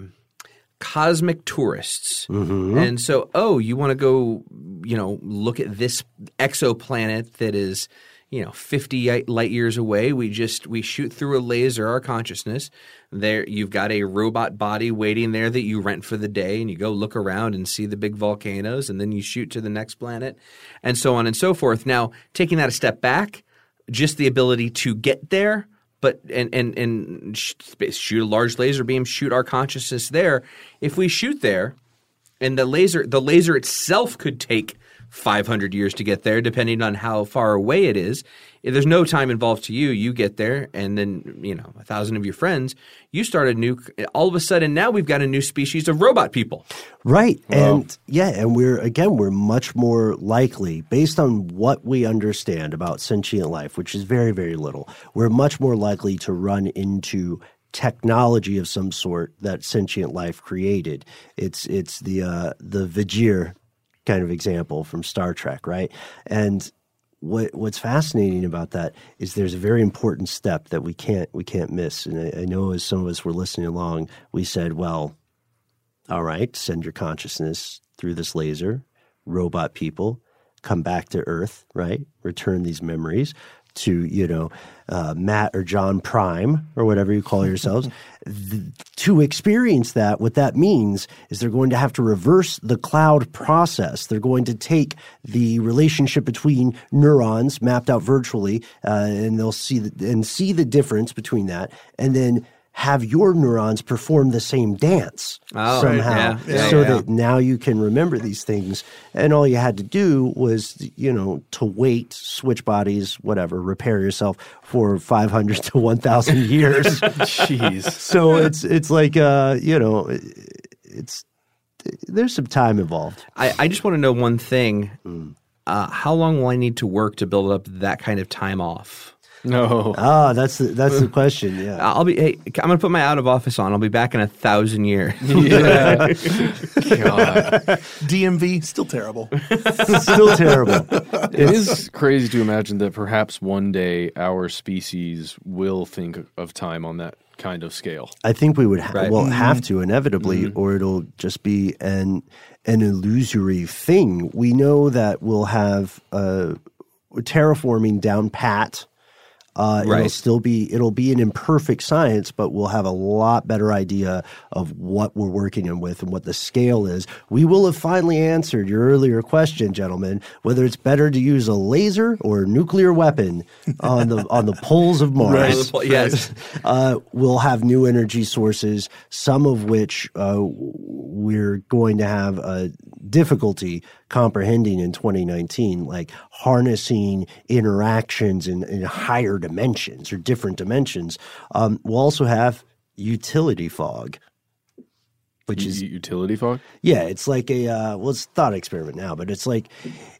cosmic tourists. And so, you want to go, look at this exoplanet that is, 50 light years away. We shoot through a laser our consciousness. There, you've got a robot body waiting there that you rent for the day, and you go look around and see the big volcanoes, and then you shoot to the next planet, and so on and so forth. Now, taking that a step back, just the ability to get there, but and shoot a large laser beam, shoot our consciousness there. If we shoot there, and the laser itself could take 500 years to get there, depending on how far away it is. If there's no time involved to you, you get there, and then 1,000 of your friends, you start a new. All of a sudden, now we've got a new species of robot people. Right, and we're much more likely, based on what we understand about sentient life, which is very, very little. We're much more likely to run into technology of some sort that sentient life created. It's the V'Ger kind of example from Star Trek, right? And what's fascinating about that is there's a very important step that we can't miss. And I know as some of us were listening along, we said, well, all right, send your consciousness through this laser, robot people, come back to Earth, right? Return these memories to, Matt or John Prime or whatever you call yourselves. To experience that, what that means is they're going to have to reverse the cloud process. They're going to take the relationship between neurons mapped out virtually, and they'll see the difference between that, and then have your neurons perform the same dance somehow that now you can remember these things. And all you had to do was, to wait, switch bodies, whatever, repair yourself for 500 to 1,000 years. Jeez. So it's like, there's some time involved. I just want to know one thing. How long will I need to work to build up that kind of time off? No. That's the question. Yeah. I'm going to put my out of office on. I'll be back in 1,000 years. Yeah. God. DMV, still terrible. Still terrible. It is crazy to imagine that perhaps one day our species will think of time on that kind of scale. I think we would have to inevitably, or it'll just be an illusory thing. We know that we'll have terraforming down pat. It'll be an imperfect science, but we'll have a lot better idea of what we're working with and what the scale is. We will have finally answered your earlier question, gentlemen, whether it's better to use a laser or a nuclear weapon on the poles of Mars. Right. Yes. We'll have new energy sources, some of which we're going to have difficulty comprehending in 2019, like harnessing interactions in higher dimensions or different dimensions. We'll also have utility fog, which is utility fog. Yeah, it's like it's a thought experiment now, but it's like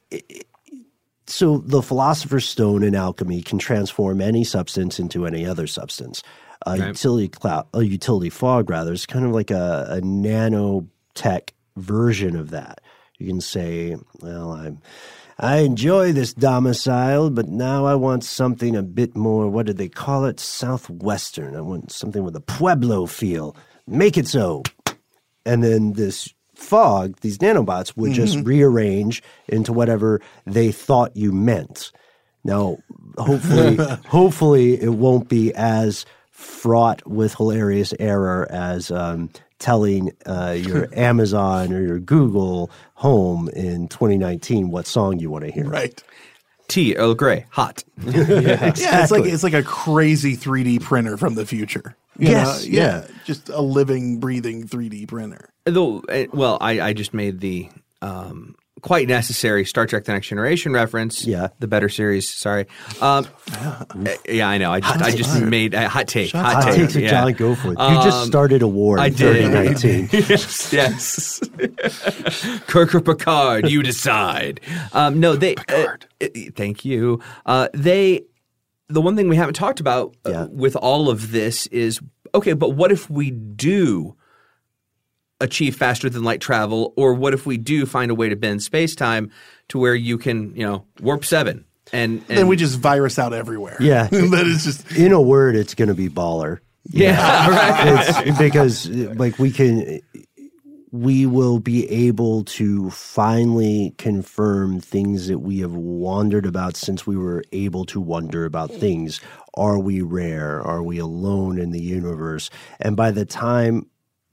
so the Philosopher's Stone in alchemy can transform any substance into any other substance. Utility fog, rather, is kind of like a nanotech version of that. You can say, well, I enjoy this domicile, but now I want something a bit more, what did they call it? Southwestern. I want something with a Pueblo feel. Make it so. And then this fog, these nanobots would just rearrange into whatever they thought you meant. Now, hopefully it won't be as fraught with hilarious error as telling your Amazon or your Google Home in 2019 what song you want to hear. Right. Tea, Earl Grey, hot. Exactly. Yeah, it's like a crazy 3D printer from the future. You know? Yeah. Just a living, breathing 3D printer. Though, well, I just made the quite necessary Star Trek: The Next Generation reference. Yeah, the better series. Sorry. Yeah, I know. I just made a hot take. Hot takes, John. Go for it. You just started a war in 2019. yes. Kirk or Picard, you decide. No, they. Picard. Thank you. The one thing we haven't talked about with all of this is, okay, but what if we do achieve faster than light travel, or what if we do find a way to bend space-time to where you can, warp 7? And then we just virus out everywhere. Yeah. That is just, in a word, it's going to be baller. Yeah, right. It's because like we can we will be able to finally confirm things that we have wondered about since we were able to wonder about things. Are we rare? Are we alone in the universe? And by the time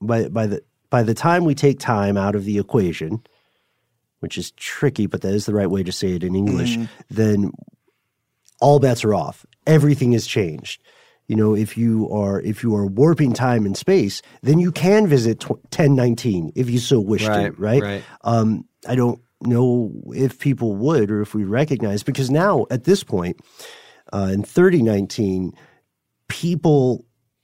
we take time out of the equation, which is tricky, but that is the right way to say it in English, then all bets are off. Everything has changed. You know, if you are warping time and space, then you can visit 1019 if you so wish to, right? Right. I don't know if people would or if we recognize, because now at this point in 3019, people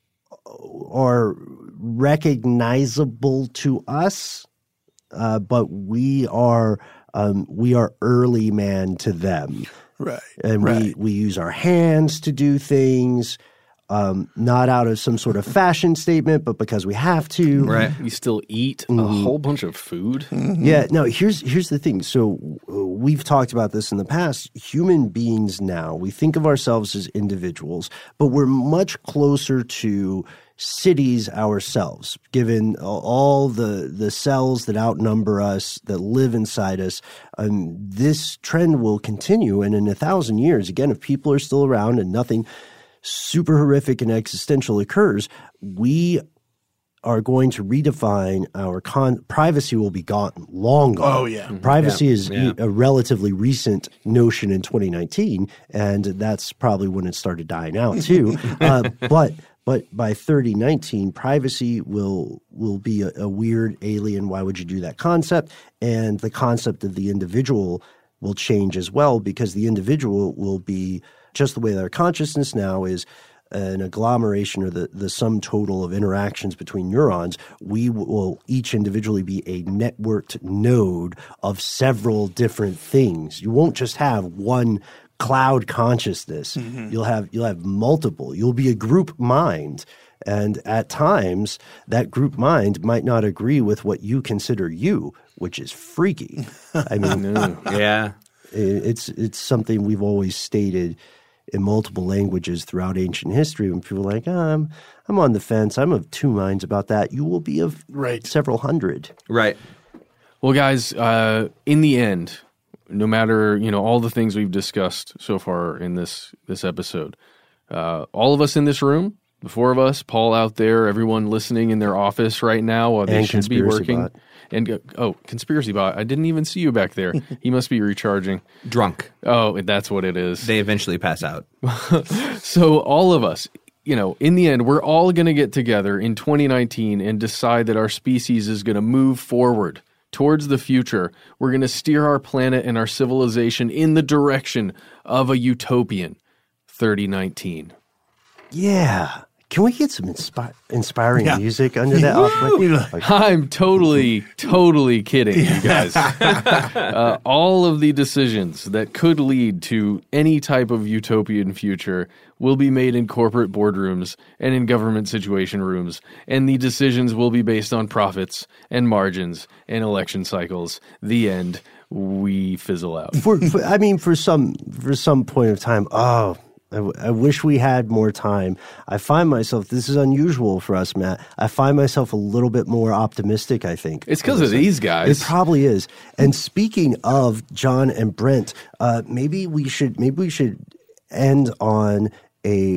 are recognizable to us, but we are early man to them. Right. And we use our hands to do things, not out of some sort of fashion statement, but because we have to. Right. We still eat a whole bunch of food. Yeah. No, here's the thing. So we've talked about this in the past. Human beings now, we think of ourselves as individuals, but we're much closer to cities ourselves, given all the cells that outnumber us, that live inside us. This trend will continue. And in 1,000 years, again, if people are still around and nothing super horrific and existential occurs, we are going to redefine our privacy will be gone, long gone. Oh, yeah. Privacy is a relatively recent notion in 2019, and that's probably when it started dying out too. But by 3019, privacy will be a weird alien, why would you do that concept? And the concept of the individual will change as well, because the individual will be just the way that our consciousness now is an agglomeration or the sum total of interactions between neurons. We will each individually be a networked node of several different things. You won't just have one cloud consciousness. You'll have multiple. You'll be a group mind. And at times, that group mind might not agree with what you consider you, which is freaky. I mean, it's something we've always stated in multiple languages throughout ancient history. When people are like, I'm on the fence, I'm of two minds about that. You will be of several hundred. Right. Well, guys, in the end, no matter all the things we've discussed so far in this episode, all of us in this room, the four of us, Paul out there, everyone listening in their office right now while they should be working. Bot. And Conspiracy Bot, I didn't even see you back there. He must be recharging. Drunk. Oh, that's what it is. They eventually pass out. So all of us, in the end, we're all going to get together in 2019 and decide that our species is going to move forward towards the future. We're going to steer our planet and our civilization in the direction of a utopian 3019. Yeah. Can we get some inspiring music under that? I'm totally kidding, you guys. All of the decisions that could lead to any type of utopian future will be made in corporate boardrooms and in government situation rooms, and the decisions will be based on profits and margins and election cycles. The end. We fizzle out. For some point of time, I wish we had more time. I find myself, this is unusual for us, Matt, I find myself a little bit more optimistic, I think. It's because of these guys. It probably is. And speaking of John and Brent, maybe we should end on a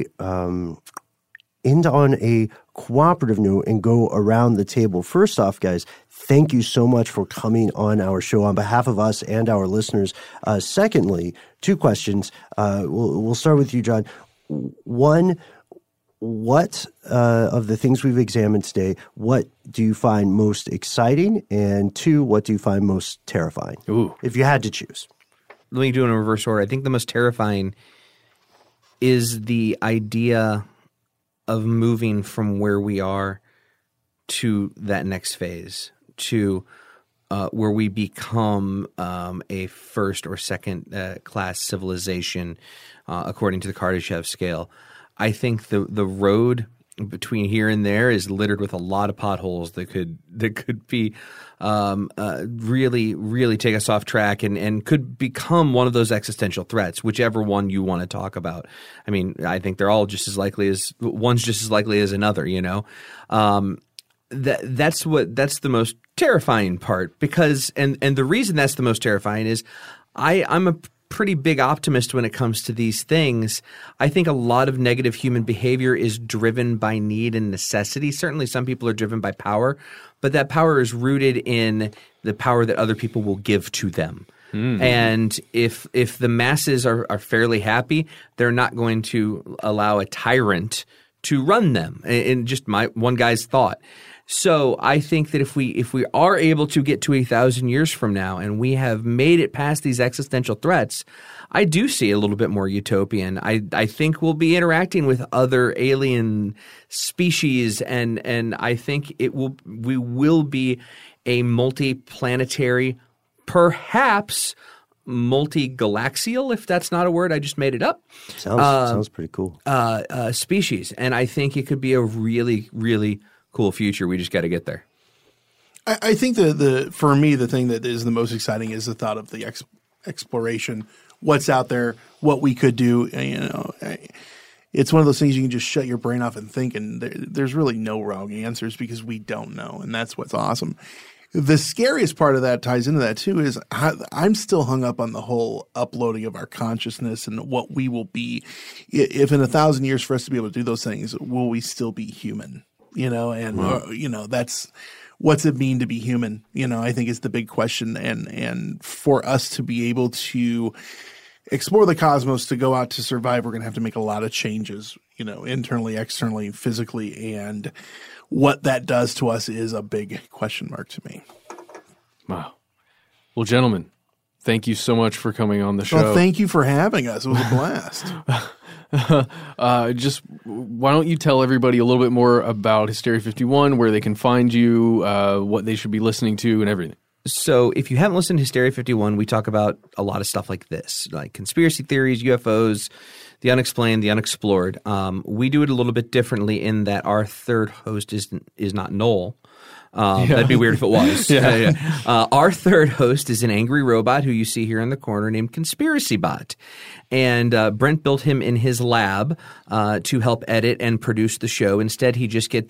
cooperative note and go around the table. First off, guys, thank you so much for coming on our show on behalf of us and our listeners. Secondly, two questions. We'll start with you, John. One, what of the things we've examined today, what do you find most exciting? And two, what do you find most terrifying? Ooh. If you had to choose. Let me do it in reverse order. I think the most terrifying is the idea of moving from where we are to that next phase, to where we become a first or second class civilization, according to the Kardashev scale. I think the road between here and there is littered with a lot of potholes that could be really, really take us off track and could become one of those existential threats, whichever one you want to talk about. I mean, I think they're all just as likely as – one's just as likely as another, that's the most terrifying part, because and the reason that's the most terrifying is I'm a pretty big optimist when it comes to these things. I think a lot of negative human behavior is driven by need and necessity. Certainly some people are driven by power, but that power is rooted in the power that other people will give to them. And if the masses are fairly happy, they're not going to allow a tyrant to run them, in just my one guy's thought. So I think that if we are able to get to 1,000 years from now and we have made it past these existential threats, I do see a little bit more utopian. I think we'll be interacting with other alien species, and I think we will be a multi-planetary, perhaps multi-galaxial, if that's not a word, I just made it up. Sounds pretty cool. Species, and I think it could be a really, really cool future. We just got to get there. I think for me, the thing that is the most exciting is the thought of the exploration. What's out there, what we could do. It's one of those things you can just shut your brain off and think, and there's really no wrong answers because we don't know, and that's what's awesome. The scariest part of that ties into that too is I'm still hung up on the whole uploading of our consciousness and what we will be. If in 1,000 years for us to be able to do those things, will we still be human? That's what's it mean to be human? I think is the big question. And for us to be able to explore the cosmos, to go out to survive, we're going to have to make a lot of changes, internally, externally, physically. And what that does to us is a big question mark to me. Wow. Well, gentlemen, thank you so much for coming on the show. Well, thank you for having us. It was a blast. Just why don't you tell everybody a little bit more about Hysteria 51, where they can find you, what they should be listening to, and everything. So if you haven't listened to Hysteria 51, we talk about a lot of stuff like this, like conspiracy theories, UFOs, the unexplained, the unexplored. We do it a little bit differently in that our third host is not Noel. That'd be weird if it was. Our third host is an angry robot who you see here in the corner named Conspiracy Bot. And Brent built him in his lab to help edit and produce the show. Instead, he just gets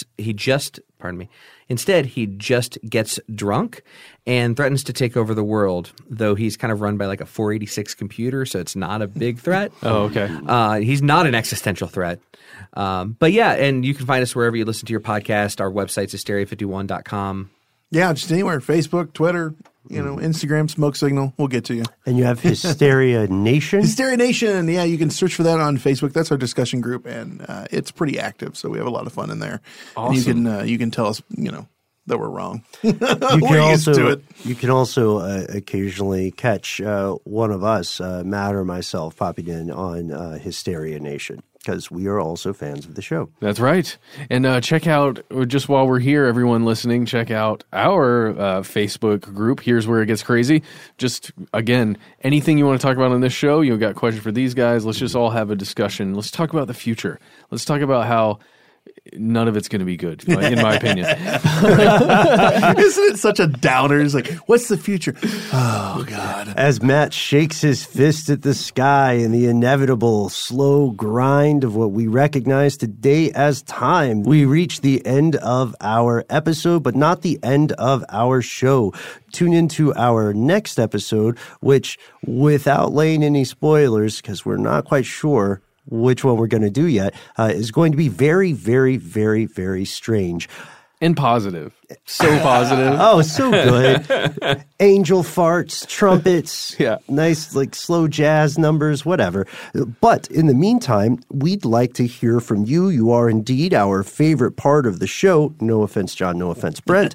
drunk and threatens to take over the world, though he's kind of run by like a 486 computer, so it's not a big threat. Oh, okay. He's not an existential threat. But yeah, and you can find us wherever you listen to your podcast. Our website's hysteria51.com. Yeah, just anywhere. Facebook, Twitter, Instagram, Smoke Signal. We'll get to you. And you have Hysteria Nation? Hysteria Nation. Yeah, you can search for that on Facebook. That's our discussion group, and it's pretty active, so we have a lot of fun in there. Awesome. And you can tell us, that we're wrong. You can also occasionally catch one of us, Matt or myself, popping in on Hysteria Nation, because we are also fans of the show. That's right. And check out, just while we're here, everyone listening, check out our Facebook group. Here's Where It Gets Crazy. Just, again, anything you want to talk about on this show, you've got a question for these guys, let's just all have a discussion. Let's talk about the future. Let's talk about how none of it's going to be good, in my opinion. Isn't it such a downer? It's like, what's the future? Oh, God. As Matt shakes his fist at the sky in the inevitable slow grind of what we recognize today as time, we reach the end of our episode, but not the end of our show. Tune into our next episode, which, without laying any spoilers, because we're not quite sure which one we're going to do yet, is going to be very, very, very, very strange. And positive. So positive. Oh, so good. Angel farts, trumpets, nice slow jazz numbers, whatever. But in the meantime, we'd like to hear from you. You are indeed our favorite part of the show. No offense, John. No offense, Brent.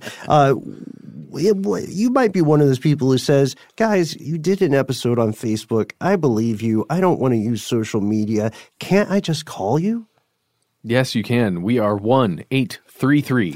You might be one of those people who says, guys, you did an episode on Facebook. I believe you. I don't want to use social media. Can't I just call you? Yes, you can. We are 1-833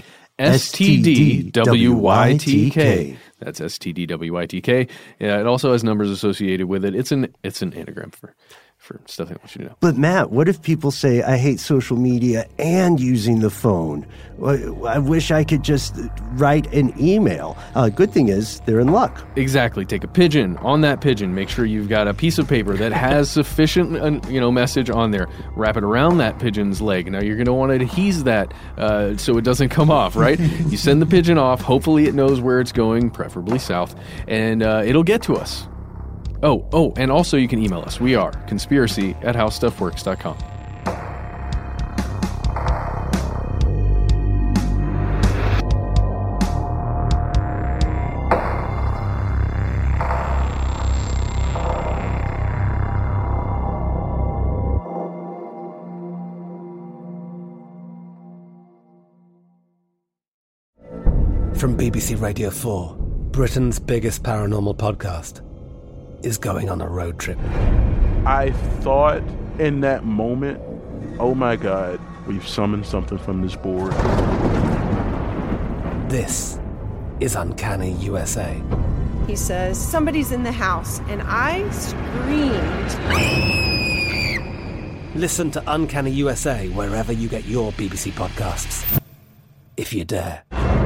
STDWYTK. That's STDWYTK. Yeah, it also has numbers associated with it. It's an anagram for stuff they want you to know. But Matt, what if people say, I hate social media and using the phone? I wish I could just write an email. Good thing is they're in luck. Exactly. Take a pigeon. On that pigeon, make sure you've got a piece of paper that has sufficient message on there. Wrap it around that pigeon's leg. Now you're going to want to adhese that so it doesn't come off, right? You send the pigeon off. Hopefully it knows where it's going, preferably south, and it'll get to us. Oh, and also you can email us. We are conspiracy@howstuffworks.com. From BBC Radio 4, Britain's biggest paranormal podcast is going on a road trip. I thought in that moment, oh my God, we've summoned something from this board. This is Uncanny USA. He says, somebody's in the house, and I screamed. Listen to Uncanny USA wherever you get your BBC podcasts, if you dare.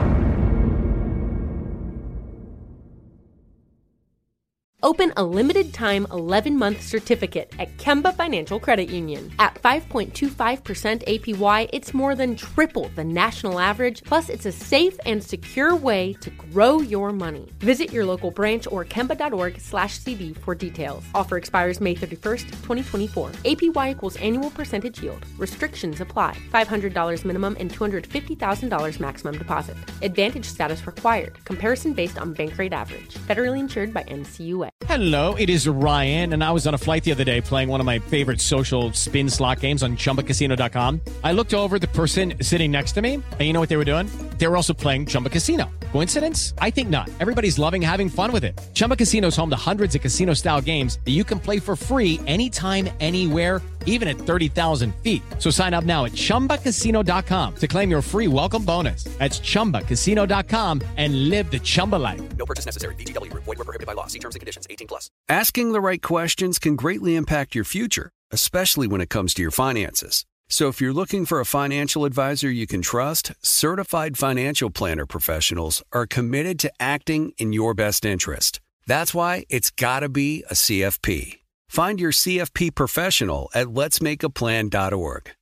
Open a limited-time 11-month certificate at Kemba Financial Credit Union. At 5.25% APY, it's more than triple the national average, plus it's a safe and secure way to grow your money. Visit your local branch or kemba.org/cd for details. Offer expires May 31st, 2024. APY equals annual percentage yield. Restrictions apply. $500 minimum and $250,000 maximum deposit. Advantage status required. Comparison based on bank rate average. Federally insured by NCUA. Hello, it is Ryan, and I was on a flight the other day playing one of my favorite social spin slot games on ChumbaCasino.com. I looked over at the person sitting next to me, and you know what they were doing? They were also playing Chumba Casino. Coincidence? I think not. Everybody's loving having fun with it. Chumba Casino is home to hundreds of casino-style games that you can play for free anytime, anywhere, even at 30,000 feet. So sign up now at ChumbaCasino.com to claim your free welcome bonus. That's ChumbaCasino.com and live the Chumba life. No purchase necessary. VGW. Void where prohibited by law. See terms and conditions. 18+. Asking the right questions can greatly impact your future, especially when it comes to your finances. So if you're looking for a financial advisor you can trust, certified financial planner professionals are committed to acting in your best interest. That's why it's got to be a CFP. Find your CFP professional at letsmakeaplan.org.